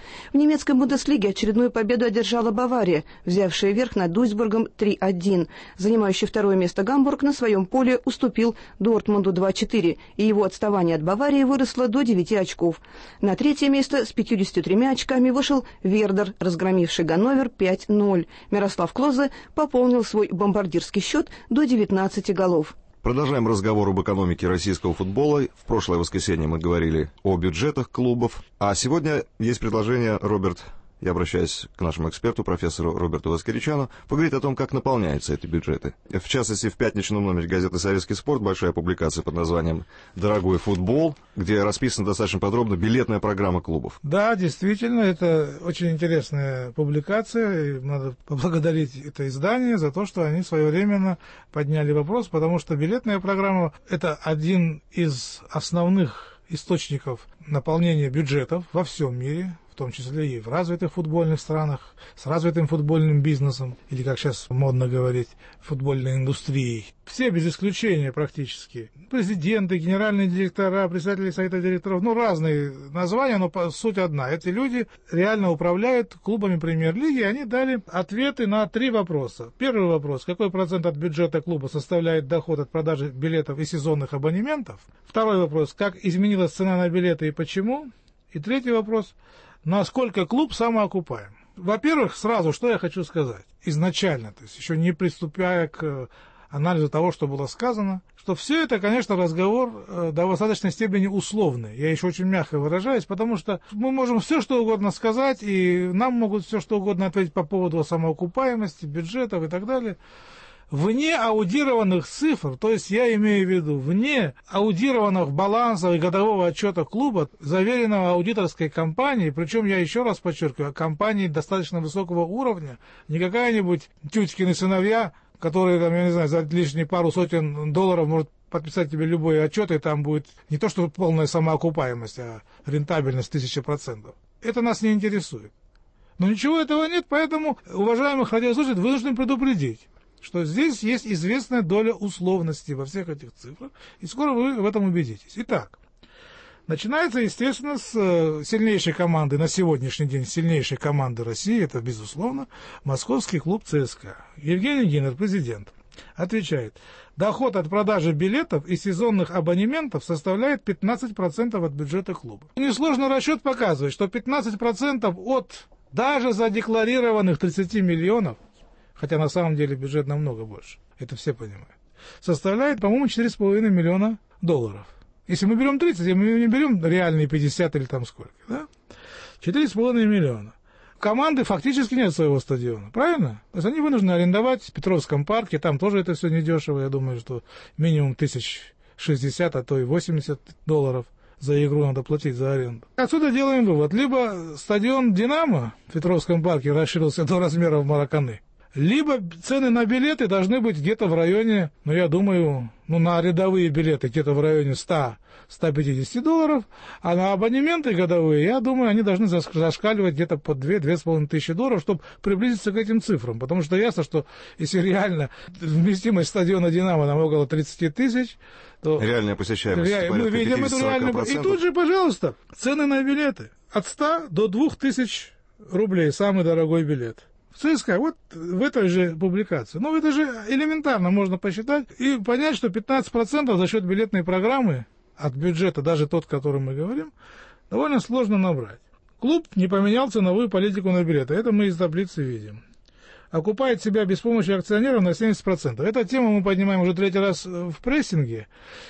В немецкой Бундеслиге очередную победу одержала Бавария, взявшая верх над Дуйсбургом 3-1. Занимающий второе место Гамбург на своем поле уступил Дортмунду 2-4, и его отставание от Баварии выросло до 9 очков. На третье место с 53 очками вышел Вердер, разгромивший Ганновер 5-0. Мирослав Клозе пополнил свой бомбардирский счет до 19 голов. Продолжаем разговор об экономике российского футбола. В прошлое воскресенье мы говорили о бюджетах клубов. А сегодня есть предложение, Роберт, я обращаюсь к нашему эксперту, профессору Роберту Воскоричану, поговорить о том, как наполняются эти бюджеты. В частности, в пятничном номере газеты «Советский спорт» большая публикация под названием «Дорогой футбол», где расписана достаточно подробно билетная программа клубов. Да, действительно, это очень интересная публикация, и надо поблагодарить это издание за то, что они своевременно подняли вопрос, потому что билетная программа – это один из основных источников наполнения бюджетов во всем мире, в том числе и в развитых футбольных странах, с развитым футбольным бизнесом, или, как сейчас модно говорить, футбольной индустрией. Все без исключения практически. Президенты, генеральные директора, председатели совета директоров, разные названия, но суть одна. Эти люди реально управляют клубами премьер-лиги, и они дали ответы на 3 вопроса. Первый вопрос: какой процент от бюджета клуба составляет доход от продажи билетов и сезонных абонементов? Второй вопрос: как изменилась цена на билеты и почему? И третий вопрос: насколько клуб самоокупаем? Во-первых, сразу, что я хочу сказать. Изначально, то есть еще не приступая к анализу того, что было сказано, что все это, конечно, разговор до достаточной степени условный. Я еще очень мягко выражаюсь, потому что мы можем все, что угодно сказать, и нам могут все, что угодно ответить по поводу самоокупаемости, бюджетов и так далее. Вне аудированных цифр, то есть я имею в виду вне аудированных балансов и годового отчета клуба, заверенного аудиторской компанией, причем я еще раз подчеркиваю, компании достаточно высокого уровня, не какая-нибудь Тютькины сыновья, которые, там, я не знаю, за лишние пару сотен долларов может подписать тебе любой отчет, и там будет не то что полная самоокупаемость, а рентабельность 1000%. Это нас не интересует. Но ничего этого нет, поэтому, уважаемых радиослушателей, вынужден предупредить, что здесь есть известная доля условности во всех этих цифрах, и скоро вы в этом убедитесь. Итак, начинается, естественно, с сильнейшей команды, на сегодняшний день сильнейшей команды России, это, безусловно, московский клуб ЦСКА. Евгений Гинер, президент, отвечает: доход от продажи билетов и сезонных абонементов составляет 15% от бюджета клуба. Несложный расчет показывает, что 15% от даже задекларированных 30 миллионов, хотя на самом деле бюджет намного больше, это все понимают, составляет, по-моему, 4,5 миллиона долларов. Если мы берем 30, если мы не берем реальные 50 или там сколько, да? 4,5 миллиона. Команды фактически нет своего стадиона, правильно? То есть они вынуждены арендовать в Петровском парке, там тоже это все недешево, я думаю, что минимум 1060, а то и 80 долларов за игру надо платить за аренду. Отсюда делаем вывод: либо стадион «Динамо» в Петровском парке расширился до размеров Мараканы, либо цены на билеты должны быть где-то в районе, я думаю, на рядовые билеты где-то в районе 100-150 долларов, а на абонементы годовые, я думаю, они должны зашкаливать где-то по 2-2,5 тысячи долларов, чтобы приблизиться к этим цифрам. Потому что ясно, что если реально вместимость стадиона «Динамо» там около 30 тысяч, то реальная посещаемость мы видим эту реальную. И тут же, пожалуйста, цены на билеты от 100 до 2000 рублей, самый дорогой билет. В ЦСКА, вот в этой же публикации. Это же элементарно можно посчитать и понять, что 15% за счет билетной программы от бюджета, даже тот, о котором мы говорим, довольно сложно набрать. Клуб не поменял ценовую политику на билеты. Это мы из таблицы видим. Окупает себя без помощи акционеров на 70%. Эту тему мы поднимаем уже 3-й раз в прессинге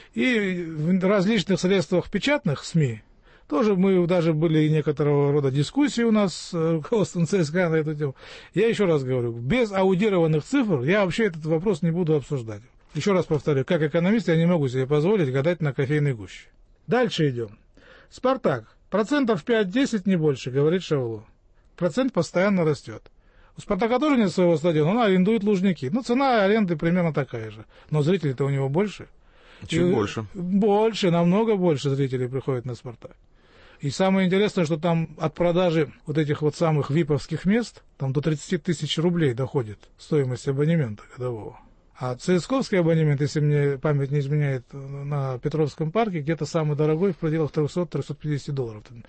и в различных средствах печатных СМИ. Тоже мы даже были некоторого рода дискуссии у нас с руководством ЦСКА на эту тему. Я еще раз говорю, без аудированных цифр я вообще этот вопрос не буду обсуждать. Еще раз повторю, как экономист я не могу себе позволить гадать на кофейной гуще. Дальше идем. «Спартак». 5-10%, не больше, говорит Шавло. Процент постоянно растет. У «Спартака» тоже нет своего стадиона, он арендует Лужники. Цена аренды примерно такая же. Но зрителей-то у него больше. Чуть больше. Больше, намного больше зрителей приходят на «Спартак». И самое интересное, что там от продажи вот этих вот самых виповских мест, там до 30 тысяч рублей доходит стоимость абонемента годового. А ЦСКовский абонемент, если мне память не изменяет, на Петровском парке где-то самый дорогой в пределах 300-350 долларов.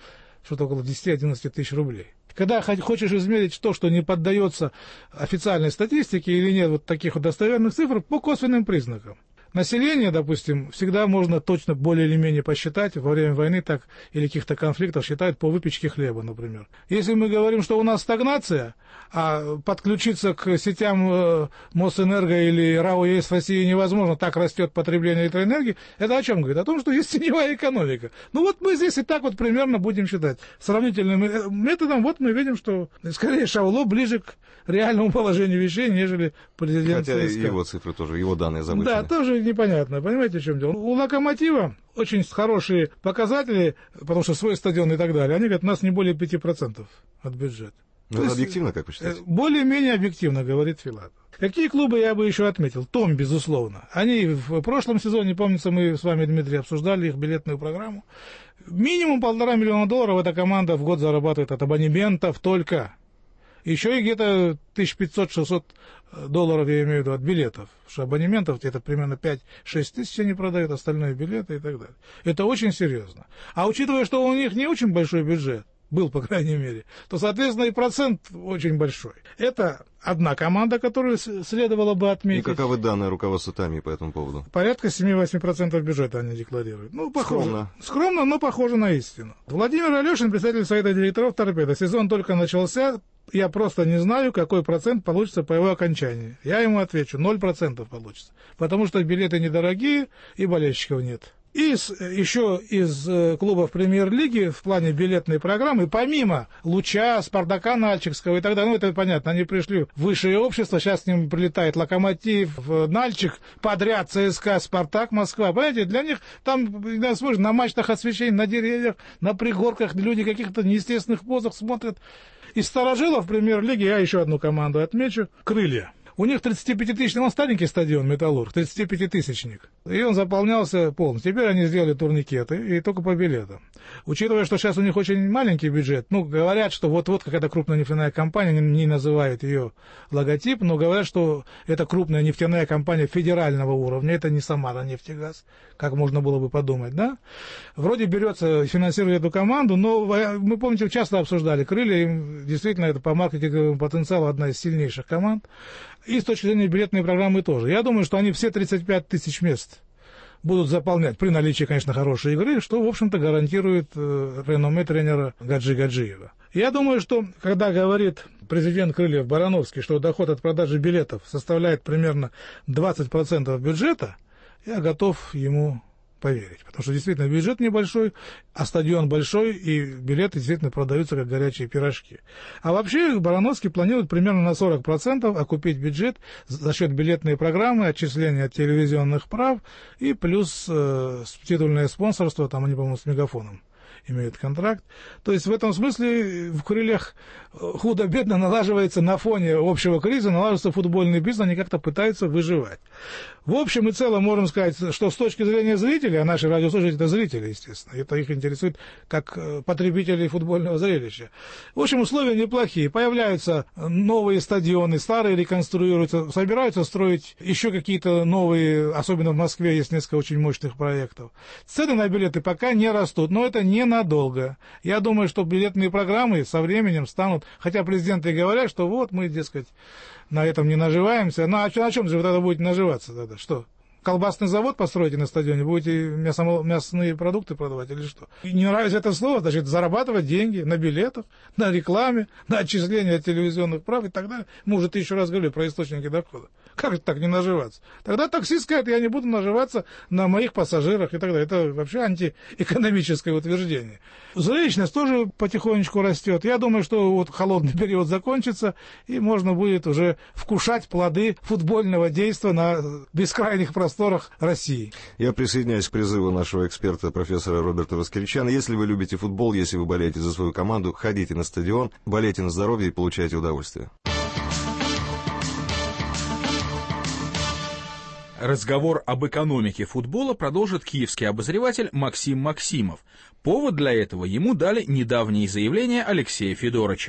что-то около 10-11 тысяч рублей. Когда хочешь измерить то, что не поддается официальной статистике или нет вот таких вот достоверных цифр, по косвенным признакам. Население, допустим, всегда можно точно более или менее посчитать, во время войны так или каких-то конфликтов считают по выпечке хлеба, например. Если мы говорим, что у нас стагнация, а подключиться к сетям Мосэнерго или РАО ЕС в России невозможно, так растет потребление электроэнергии, это о чем говорит? О том, что есть теневая экономика. Ну вот мы здесь и так вот примерно будем считать. Сравнительным методом вот мы видим, что скорее Шавло ближе к реальному положению вещей, нежели президент Хотя ЦСКА. его цифры тоже, его данные завышены. Да, тоже непонятно. Понимаете, в чем дело? У «Локомотива» очень хорошие показатели, потому что свой стадион и так далее. Они говорят, у нас не более 5% от бюджета. Ну, это объективно, как вы считаете? Более-менее объективно, говорит Филатов. Какие клубы я бы еще отметил? Том, безусловно. Они в прошлом сезоне, помнится, мы с вами, Дмитрий, обсуждали их билетную программу. Минимум $1,5 миллиона эта команда в год зарабатывает от абонементов только. Еще и где-то $1500-600, я имею в виду, от билетов. Потому что абонементов где-то примерно 5-6 тысяч они продают, остальные билеты и так далее. Это очень серьезно. А учитывая, что у них не очень большой бюджет, был, по крайней мере, то, соответственно, и процент очень большой. Это одна команда, которую следовало бы отметить. И каковы данные руководства ТАМИ по этому поводу? Порядка 7-8% бюджета они декларируют. Ну, похоже. Скромно. Скромно, но похоже на истину. Владимир Алешин, председатель совета директоров «Торпедо». Сезон только начался. Я просто не знаю, какой процент получится по его окончании. Я ему отвечу, 0% получится. Потому что билеты недорогие и болельщиков нет. И еще из клубов премьер-лиги в плане билетной программы, помимо «Луча», «Спартака» Нальчикского и так далее, ну это понятно, они пришли в высшее общество, сейчас к ним прилетает «Локомотив», Нальчик, подряд ЦСКА, «Спартак», Москва. Понимаете, для них там, смотришь, на мачтах освещений, на деревьях, на пригорках люди в каких-то неестественных позах смотрят. Из старожилов премьер-лиги я еще одну команду отмечу – «Крылья». У них 35-тысячный, он старенький стадион «Металлург», 35-тысячник. И он заполнялся полностью. Теперь они сделали турникеты, и только по билетам. Учитывая, что сейчас у них очень маленький бюджет, ну, говорят, что вот-вот какая-то крупная нефтяная компания, не называют ее логотип, но говорят, что это крупная нефтяная компания федерального уровня, это не Самара нефтегаз, как можно было бы подумать, да? Вроде берется, финансирует эту команду, но мы, помните, часто обсуждали «Крылья», им действительно это по маркетинговому потенциалу одна из сильнейших команд. И с точки зрения билетной программы тоже. Я думаю, что они все 35 тысяч мест будут заполнять при наличии, конечно, хорошей игры, что, в общем-то, гарантирует реноме тренера Гаджи Гаджиева. Я думаю, что, когда говорит президент «Крыльев» Барановский, что доход от продажи билетов составляет примерно 20% бюджета, я готов ему поверить. Потому что действительно бюджет небольшой, а стадион большой, и билеты действительно продаются как горячие пирожки. А вообще Барановский планирует примерно на 40% окупить бюджет за счет билетной программы, отчисления от телевизионных прав и плюс титульное спонсорство, там они, по-моему, с Мегафоном имеют контракт. То есть в этом смысле в «Крыльях» худо-бедно налаживается на фоне общего кризиса, налаживается футбольный бизнес, они как-то пытаются выживать. В общем и целом можем сказать, что с точки зрения зрителей, а наши радиослушатели это зрители, естественно, это их интересует как потребителей футбольного зрелища. В общем, условия неплохие. Появляются новые стадионы, старые реконструируются, собираются строить еще какие-то новые, особенно в Москве есть несколько очень мощных проектов. Цены на билеты пока не растут, но это ненадолго. Я думаю, что билетные программы со временем станут, хотя президенты и говорят, что вот мы, дескать, на этом не наживаемся. Ну, а на чем же вы тогда будете наживаться тогда? Что? Колбасный завод построите на стадионе? Будете мясные продукты продавать или что? И не нравится это слово, значит, зарабатывать деньги на билетах, на рекламе, на отчислении от телевизионных прав и так далее. Мы уже еще раз говорили про источники дохода. Как же так не наживаться? Тогда таксист скажет, я не буду наживаться на моих пассажирах и так далее. Это вообще антиэкономическое утверждение. Зрелищность тоже потихонечку растет. Я думаю, что вот холодный период закончится, и можно будет уже вкушать плоды футбольного действия на бескрайних просторах России. Я присоединяюсь к призыву нашего эксперта, профессора Роберта Воскресчана. Если вы любите футбол, если вы болеете за свою команду, ходите на стадион, болейте на здоровье и получайте удовольствие. Разговор об экономике футбола продолжит киевский обозреватель Максим Максимов. Повод для этого ему дали недавние заявления Алексея Федорычева.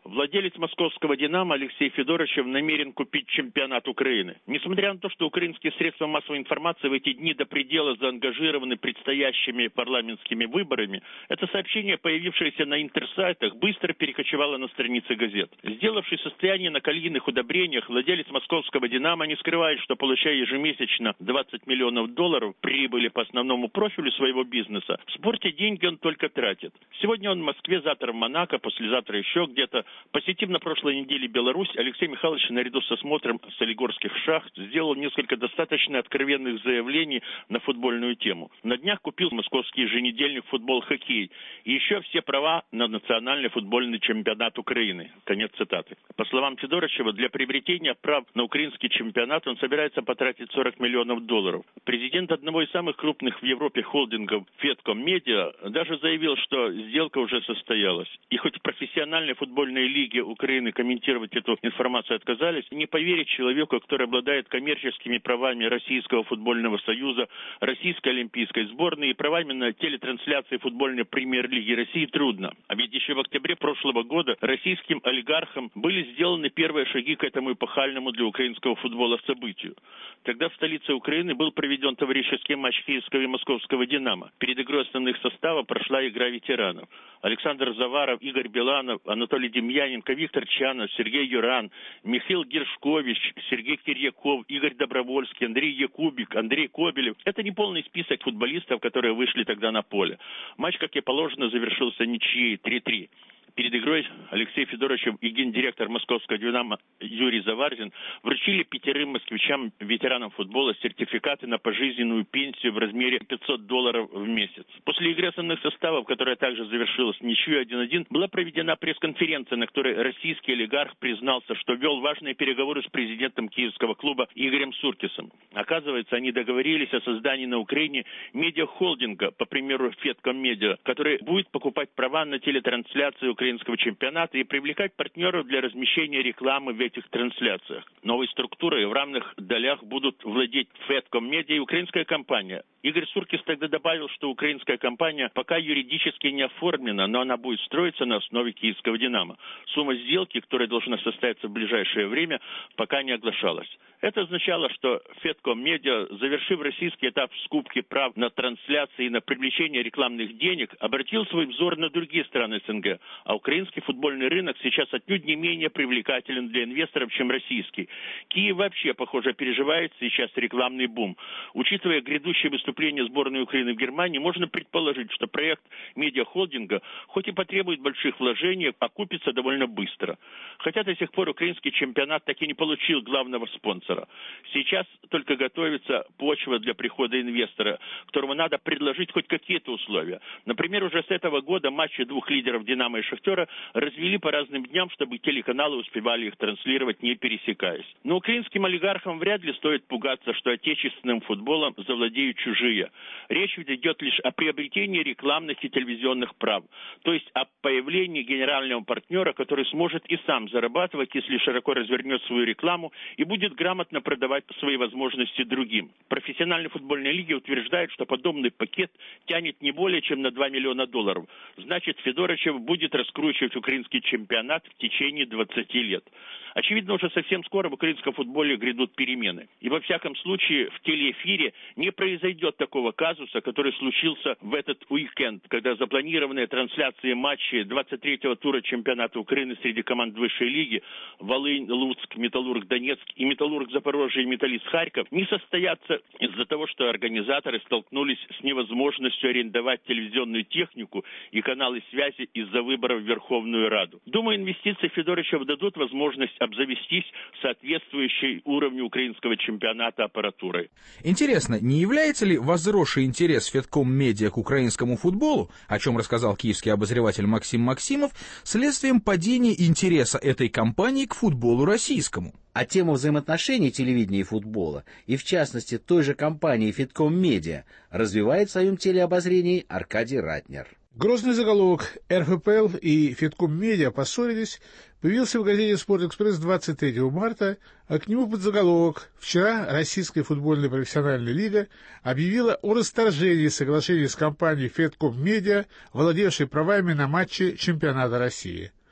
Владелец московского «Динамо» Алексей Федорычев намерен купить чемпионат Украины. Несмотря на то, что украинские средства массовой информации в эти дни до предела заангажированы предстоящими парламентскими выборами, это сообщение, появившееся на интерсайтах, быстро перекочевало на страницы газет. Сделавший состояние на калийных удобрениях, владелец московского «Динамо» не скрывает, что, получая ежемесячно $20 миллионов прибыли по основному профилю своего бизнеса, в спорте деньги он только тратит. Сегодня он в Москве, завтра в Монако, послезавтра еще где-то. Посетив на прошлой неделе Беларусь, Алексей Михайлович наряду с осмотром солигорских шахт сделал несколько достаточно откровенных заявлений на футбольную тему. На днях купил московский еженедельник «Футбол-хоккей» и еще все права на национальный футбольный чемпионат Украины. Конец цитаты. По словам Федорычева, для приобретения прав на украинский чемпионат он собирается потратить $40 миллионов. Президент одного из самых крупных в Европе холдингов Федком Медиа даже заявил, что сделка уже состоялась. И хоть в профессиональной футбольной лиге Украины комментировать эту информацию отказались, не поверить человеку, который обладает коммерческими правами Российского футбольного союза, Российской олимпийской сборной и правами на телетрансляции футбольной премьер-лиги России трудно. А ведь еще в октябре прошлого года российским олигархам были сделаны первые шаги к этому эпохальному для украинского футбола событию. Тогда в столице Украины был проведен товарищеский матч киевского и московского «Динамо». Перед игрой основных составов прошла игра ветеранов. Александр Заваров, Игорь Биланов, Анатолий Демьяненко, Виктор Чанов, Сергей Юран, Михаил Гершкович, Сергей Кирьяков, Игорь Добровольский, Андрей Якубик, Андрей Кобелев. Это не полный список футболистов, которые вышли тогда на поле. Матч, как и положено, завершился ничьей 3-3. Перед игрой Алексей Федорычев и гендиректор московского «Динамо» Юрий Заварзин вручили 5 москвичам, ветеранам футбола, сертификаты на пожизненную пенсию в размере $500 в месяц. После игры основных составов, которая также завершилась ничью 1-1, была проведена пресс-конференция, на которой российский олигарх признался, что вел важные переговоры с президентом киевского клуба Игорем Суркисом. Оказывается, они договорились о создании на Украине медиахолдинга, по примеру Федком Медиа, который будет покупать права на телетрансляцию украинского чемпионата и привлекать партнеров для размещения рекламы в этих трансляциях. Новой структурой в равных долях будут владеть Федком Медиа и украинская компания. Игорь Суркис тогда добавил, что украинская компания пока юридически не оформлена, но она будет строиться на основе киевского «Динамо». Сумма сделки, которая должна состояться в ближайшее время, пока не оглашалась. Это означало, что Федком Медиа, завершив российский этап скупки прав на трансляции и на привлечение рекламных денег, обратил свой взор на другие страны СНГ, а украинский футбольный рынок сейчас отнюдь не менее привлекателен для инвесторов, чем российский. Киев вообще, похоже, переживает сейчас рекламный бум. Учитывая грядущее выступление сборной Украины в Германии, можно предположить, что проект медиахолдинга, хоть и потребует больших вложений, окупится довольно быстро. Хотя до сих пор украинский чемпионат так и не получил главного спонсора. Сейчас только готовится почва для прихода инвестора, которому надо предложить хоть какие-то условия. Например, уже с этого года матчи двух лидеров «Динамо» и «Шахтера» развели по разным дням, чтобы телеканалы успевали их транслировать, не пересекаясь. Но украинским олигархам вряд ли стоит пугаться, что отечественным футболом завладеют чужие. Речь идет лишь о приобретении рекламных и телевизионных прав, то есть о появлении генерального партнера, который сможет и сам зарабатывать, если широко развернет свою рекламу и будет грамотно продавать свои возможности другим. Профессиональные футбольные лиги утверждают, что подобный пакет тянет не более чем на $2 миллиона. Значит, Федорычев будет раскручивать украинский чемпионат в течение 20 лет. Очевидно, уже совсем скоро в украинском футболе грядут перемены. И во всяком случае в телеэфире не произойдет такого казуса, который случился в этот уикенд, когда запланированные трансляции матчей 23-го тура чемпионата Украины среди команд высшей лиги Волынь, Луцк, Металлург Донецк и Металлург Запорожье и Металлист Харьков не состоятся из-за того, что организаторы столкнулись с невозможностью арендовать телевизионную технику и каналы связи из-за выборов в Верховную Раду. Думаю, инвестиции Федорычева дадут возможность обзавестись соответствующей уровню украинского чемпионата аппаратурой. Интересно, не является ли возросший интерес Федком Медиа к украинскому футболу, о чем рассказал киевский обозреватель Максим Максимов, следствием падения интереса этой компании к футболу российскому? А тема взаимоотношений телевидения и футбола, и в частности той же компании Федком Медиа, развивает в своем телеобозрении Аркадий Ратнер. Грозный заголовок «РФПЛ и Федком Медиа поссорились» появился в газете «Спорт-экспресс» 23 марта, а к нему подзаголовок «Вчера Российская футбольная профессиональная лига объявила о расторжении соглашения с компанией Федком Медиа, владевшей правами на матчи чемпионата России».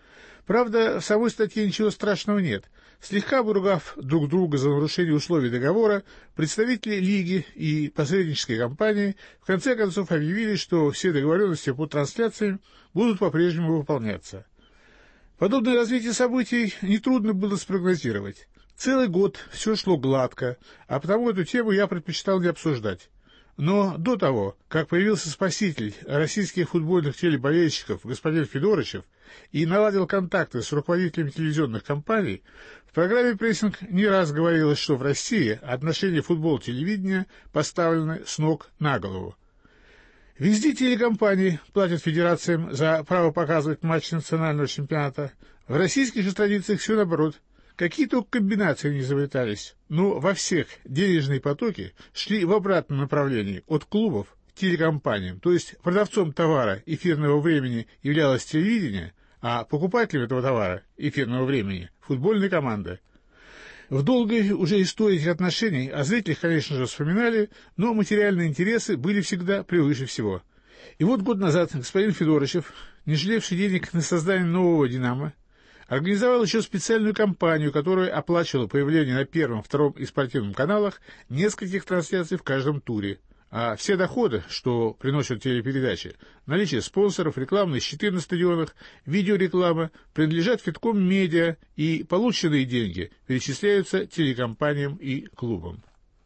Правда, в самой статье ничего страшного нет. Слегка поругав друг друга за нарушение условий договора, представители Лиги и посреднической компании в конце концов объявили, что все договоренности по трансляциям будут по-прежнему выполняться. Подобное развитие событий нетрудно было спрогнозировать. Целый год все шло гладко, а потому эту тему я предпочитал не обсуждать. Но до того, как появился спаситель российских футбольных телеболельщиков господин Федорычев и наладил контакты с руководителями телевизионных компаний, в программе «Прессинг» не раз говорилось, что в России отношения футбол-телевидения поставлены с ног на голову. Везде телекомпании платят федерациям за право показывать матчи национального чемпионата. В российских же традициях все наоборот. Какие только комбинации не изобретались, но во всех денежные потоки шли в обратном направлении, от клубов к телекомпаниям, то есть продавцом товара эфирного времени являлось телевидение, а покупателем этого товара эфирного времени – футбольная команда. В долгой уже истории этих отношений о зрителях, конечно же, вспоминали, но материальные интересы были всегда превыше всего. И вот год назад господин Федорычев, не жалевший денег на создание нового «Динамо», организовал еще специальную кампанию, которая оплачивала появление на первом, втором и спортивном каналах нескольких трансляций в каждом туре. А все доходы, что приносят телепередачи, наличие спонсоров, рекламные щиты на стадионах, видеореклама, принадлежат Федком Медиа, и полученные деньги перечисляются телекомпаниям и клубам.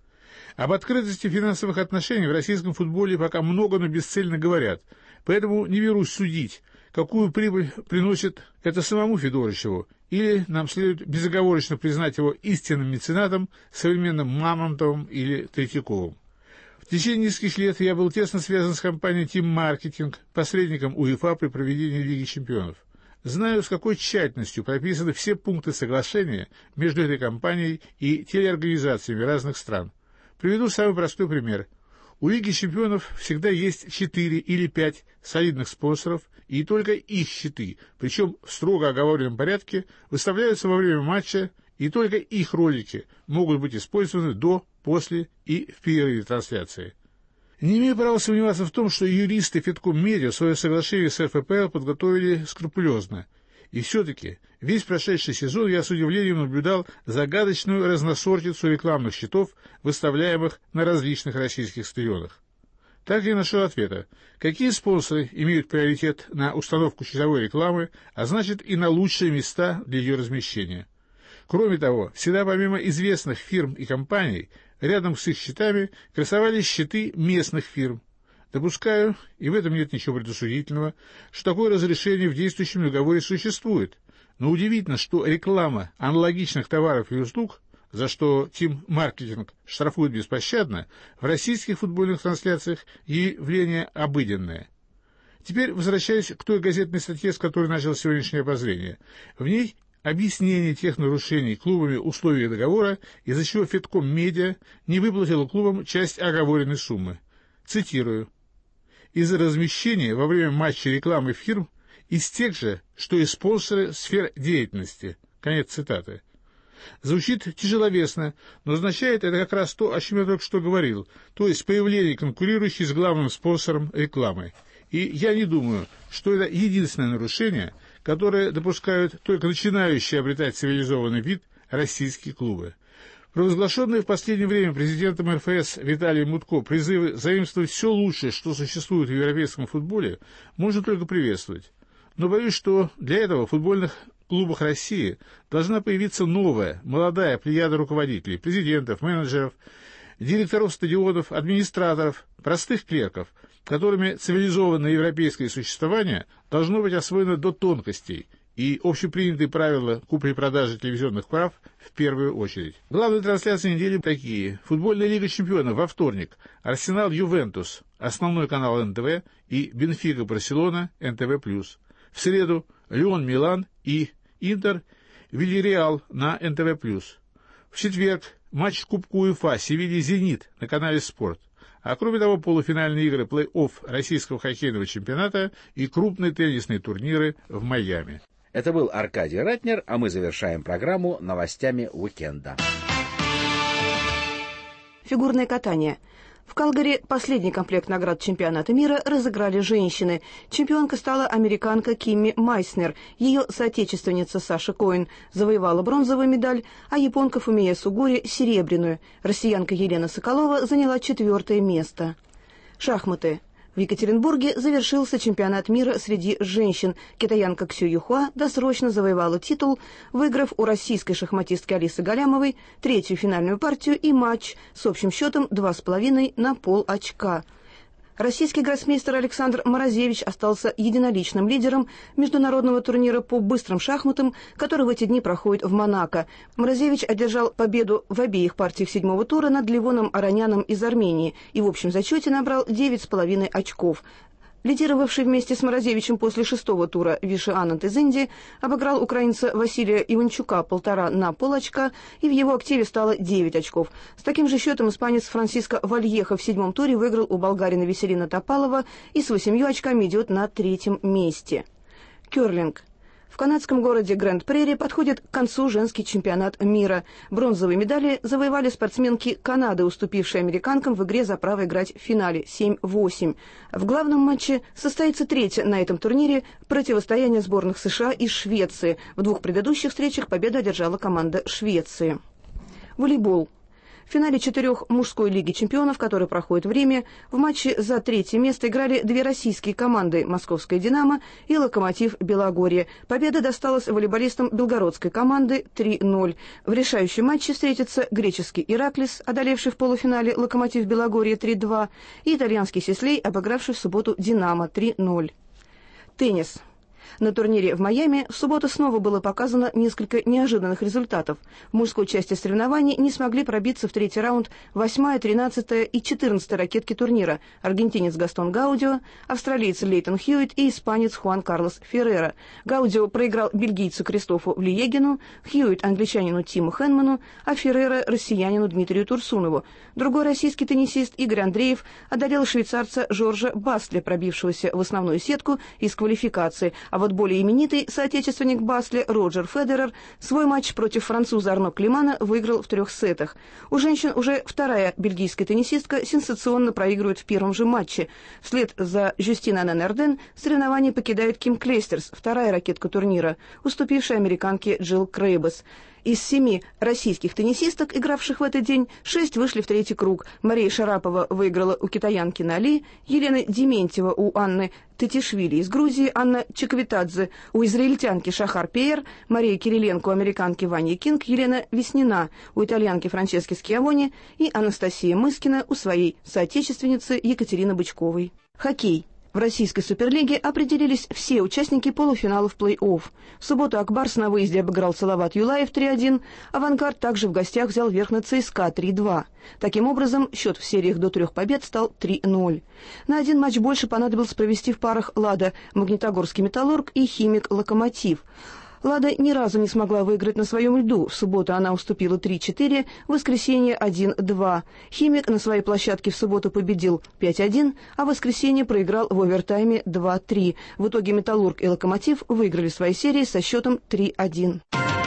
Об открытости финансовых отношений в российском футболе пока много, но бесцельно говорят, поэтому не берусь судить, какую прибыль приносит это самому Федорычеву, или нам следует безоговорочно признать его истинным меценатом, современным Мамонтовым или Третьяковым. В течение нескольких лет я был тесно связан с компанией Team Marketing, посредником УЕФА при проведении Лиги чемпионов. Знаю, с какой тщательностью прописаны все пункты соглашения между этой компанией и телеорганизациями разных стран. Приведу самый простой пример. У Лиги чемпионов всегда есть 4 или 5 солидных спонсоров, и только их щиты, причем в строго оговоренном порядке, выставляются во время матча, и только их ролики могут быть использованы до, после и в перерыве трансляции. Не имею права сомневаться в том, что юристы Федком Медиа свое соглашение с РФПЛ подготовили скрупулезно. И все-таки весь прошедший сезон я с удивлением наблюдал загадочную разносортицу рекламных щитов, выставляемых на различных российских стадионах. Так я нашел ответа. Какие спонсоры имеют приоритет на установку щитовой рекламы, а значит и на лучшие места для ее размещения. Кроме того, всегда помимо известных фирм и компаний, рядом с их щитами красовались щиты местных фирм. Допускаю, и в этом нет ничего предосудительного, что такое разрешение в действующем договоре существует, но удивительно, что реклама аналогичных товаров и услуг, за что Team Marketing штрафует беспощадно, в российских футбольных трансляциях явление обыденное. Теперь возвращаюсь к той газетной статье, с которой начал сегодняшнее обозрение. В ней объяснение тех нарушений клубами условий договора, из-за чего Федком Медиа не выплатила клубам часть оговоренной суммы. Цитирую. Из-за размещения во время матча рекламы фирм из тех же, что и спонсоры сфер деятельности. Конец цитаты. Звучит тяжеловесно, но означает это как раз то, о чем я только что говорил, то есть появление конкурирующей с главным спонсором рекламы. И я не думаю, что это единственное нарушение, которое допускают только начинающие обретать цивилизованный вид российские клубы. Провозглашенные в последнее время президентом РФС Виталием Мутко призывы заимствовать все лучшее, что существует в европейском футболе, можно только приветствовать. Но боюсь, что для этого в футбольных клубах России должна появиться новая, молодая плеяда руководителей, президентов, менеджеров, директоров стадионов, администраторов, простых клерков, которыми цивилизованное европейское существование должно быть освоено до тонкостей, и общепринятые правила купли-продажи телевизионных прав в первую очередь. Главные трансляции недели такие. Футбольная Лига чемпионов во вторник. Арсенал-Ювентус, основной канал НТВ, и Бенфика-Барселона, НТВ+. В среду Лион-Милан и Интер-Вильяреал на НТВ+. В четверг матч Кубка УЕФА Севилья-Зенит на канале «Спорт». А кроме того, полуфинальные игры плей-офф российского хоккейного чемпионата и крупные теннисные турниры в Майами. Это был Аркадий Ратнер, а мы завершаем программу новостями уикенда. Фигурное катание. В Калгари последний комплект наград чемпионата мира разыграли женщины. Чемпионка стала американка Кимми Майснер. Ее соотечественница Саша Коэн завоевала бронзовую медаль, а японка Фумия Сугури – серебряную. Россиянка Елена Соколова заняла 4-е место. Шахматы. В Екатеринбурге завершился чемпионат мира среди женщин. Китаянка Ксю Юхуа досрочно завоевала титул, выиграв у российской шахматистки Алисы Галямовой 3-ю финальную партию и матч с общим счетом 2,5 на полочка. Российский гроссмейстер Александр Морозевич остался единоличным лидером международного турнира по быстрым шахматам, который в эти дни проходит в Монако. Морозевич одержал победу в обеих партиях 7-го тура над Левоном Ароняном из Армении и в общем зачете набрал 9,5 очков. Лидировавший вместе с Морозевичем после 6-го тура Виши Ананд из Индии обыграл украинца Василия Иванчука 1,5 на полочка, и в его активе стало 9 очков. С таким же счетом испанец Франциско Вальехо в 7-м туре выиграл у болгарина Веселина Топалова и с 8 очками идет на 3-м месте. Кёрлинг. В канадском городе Гранд-Прери подходит к концу женский чемпионат мира. Бронзовые медали завоевали спортсменки Канады, уступившие американкам в игре за право играть в финале 7-8. В главном матче состоится 3-е на этом турнире противостояние сборных США и Швеции. В 2 предыдущих встречах победу одержала команда Швеции. Волейбол. В финале 4 мужской лиги чемпионов, который проходит в Риме, в матче за 3-е место играли 2 российские команды – «Московская Динамо» и «Локомотив Белогорье». Победа досталась волейболистам белгородской команды 3-0. В решающем матче встретятся греческий «Ираклис», одолевший в полуфинале «Локомотив Белогорье» 3-2, и итальянский «Сислей», обыгравший в субботу «Динамо» 3-0. Теннис. На турнире в Майами в субботу снова было показано несколько неожиданных результатов. В мужской части соревнований не смогли пробиться в 3-й раунд 8-я, 13-я и 14-я ракетки турнира – аргентинец Гастон Гаудио, австралиец Лейтон Хьюитт и испанец Хуан Карлос Феррера. Гаудио проиграл бельгийцу Кристофу Влиегину, Хьюитт – англичанину Тиму Хенману, а Феррера – россиянину Дмитрию Турсунову. Другой российский теннисист Игорь Андреев одолел швейцарца Жоржа Басля, пробившегося в основную сетку из квалификации, а вот более именитый соотечественник Басля Роджер Федерер свой матч против француза Арно Климана выиграл в 3 сетах. У женщин уже 2-я бельгийская теннисистка сенсационно проигрывает в первом же матче. Вслед за Жюстиной Ненарден соревнования покидает Ким Клейстерс, 2-я ракетка турнира, уступившая американке Джилл Крейбас. Из 7 российских теннисисток, игравших в этот день, 6 вышли в 3-й круг. Мария Шарапова выиграла у китаянки Нали, Елена Дементьева у Анны Татишвили из Грузии, Анна Чеквитадзе у израильтянки Шахар Пеер, Мария Кириленко у американки Вани Кинг, Елена Веснина у итальянки Франчески Скиавони и Анастасия Мыскина у своей соотечественницы Екатерины Бычковой. Хоккей. В российской суперлиге определились все участники полуфиналов плей-офф. В субботу Акбарс на выезде обыграл Салават Юлаев 3-1, «Авангард» также в гостях взял верх над ЦСКА 3-2. Таким образом, счет в сериях до 3 побед стал 3-0. На один матч больше понадобилось провести в парах «Лада» Магнитогорский «Металлург» и «Химик» «Локомотив». «Лада» ни разу не смогла выиграть на своем льду. В субботу она уступила 3-4, в воскресенье 1-2. «Химик» на своей площадке в субботу победил 5-1, а в воскресенье проиграл в овертайме 2-3. В итоге «Металлург» и «Локомотив» выиграли свои серии со счетом 3-1.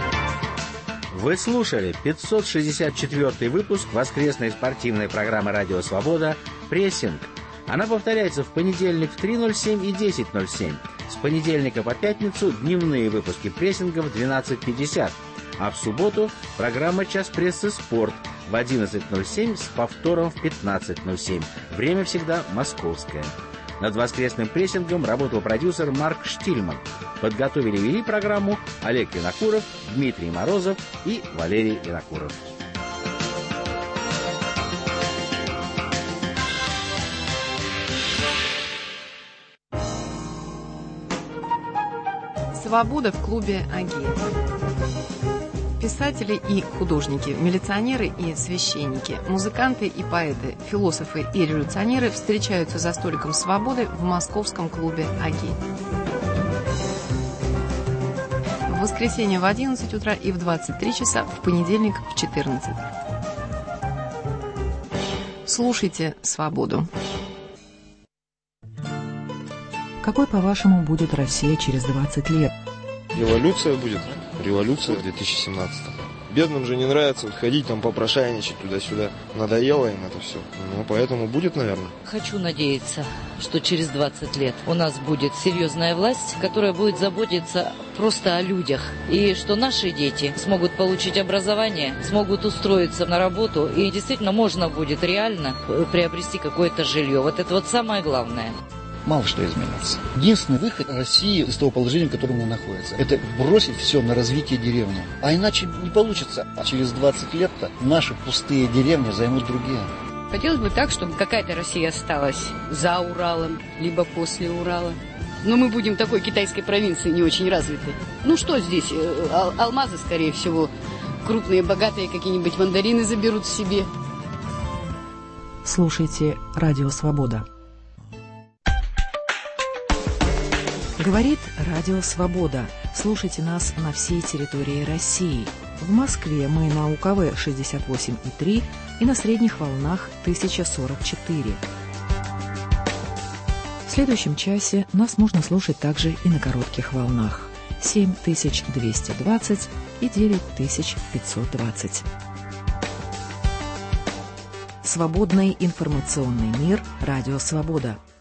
Вы слушали 564-й выпуск воскресной спортивной программы «Радио Свобода» «Прессинг». Она повторяется в понедельник в 3:07 и 10:07. С понедельника по пятницу дневные выпуски прессинга в 12:50. А в субботу программа «Час прессы. Спорт» в 11:07 с повтором в 15:07. Время всегда московское. Над воскресным прессингом работал продюсер Марк Штильман. Подготовили и вели программу Олег Винокуров, Дмитрий Морозов и Валерий Винокуров. Свобода в клубе АГИ. Писатели и художники, милиционеры и священники, музыканты и поэты, философы и революционеры встречаются за столиком свободы в московском клубе АГИ. В воскресенье в 11 утра и в 23 часа, в понедельник в 14. Слушайте «Свободу». Какой, по-вашему, будет Россия через 20 лет? Революция будет. Революция в 2017. Бедным же не нравится ходить там попрошайничать туда-сюда. Надоело им это все. Ну, поэтому будет, наверное. Хочу надеяться, что через 20 лет у нас будет серьезная власть, которая будет заботиться просто о людях. И что наши дети смогут получить образование, смогут устроиться на работу, и действительно можно будет реально приобрести какое-то жилье. Вот это вот самое главное. Мало что изменится. Единственный выход России из того положения, в котором она находится, это бросить все на развитие деревни. А иначе не получится. А через 20 лет-то наши пустые деревни займут другие. Хотелось бы так, чтобы какая-то Россия осталась за Уралом, либо после Урала. Но мы будем такой китайской провинции не очень развитой. Ну что здесь? Алмазы, скорее всего. Крупные, богатые какие-нибудь мандарины заберут себе. Слушайте «Радио Свобода». Говорит Радио Свобода. Слушайте нас на всей территории России. В Москве мы на УКВ 68,3 и на средних волнах 1044. В следующем часе нас можно слушать также и на коротких волнах 7220 и 9520. Свободный информационный мир. Радио Свобода.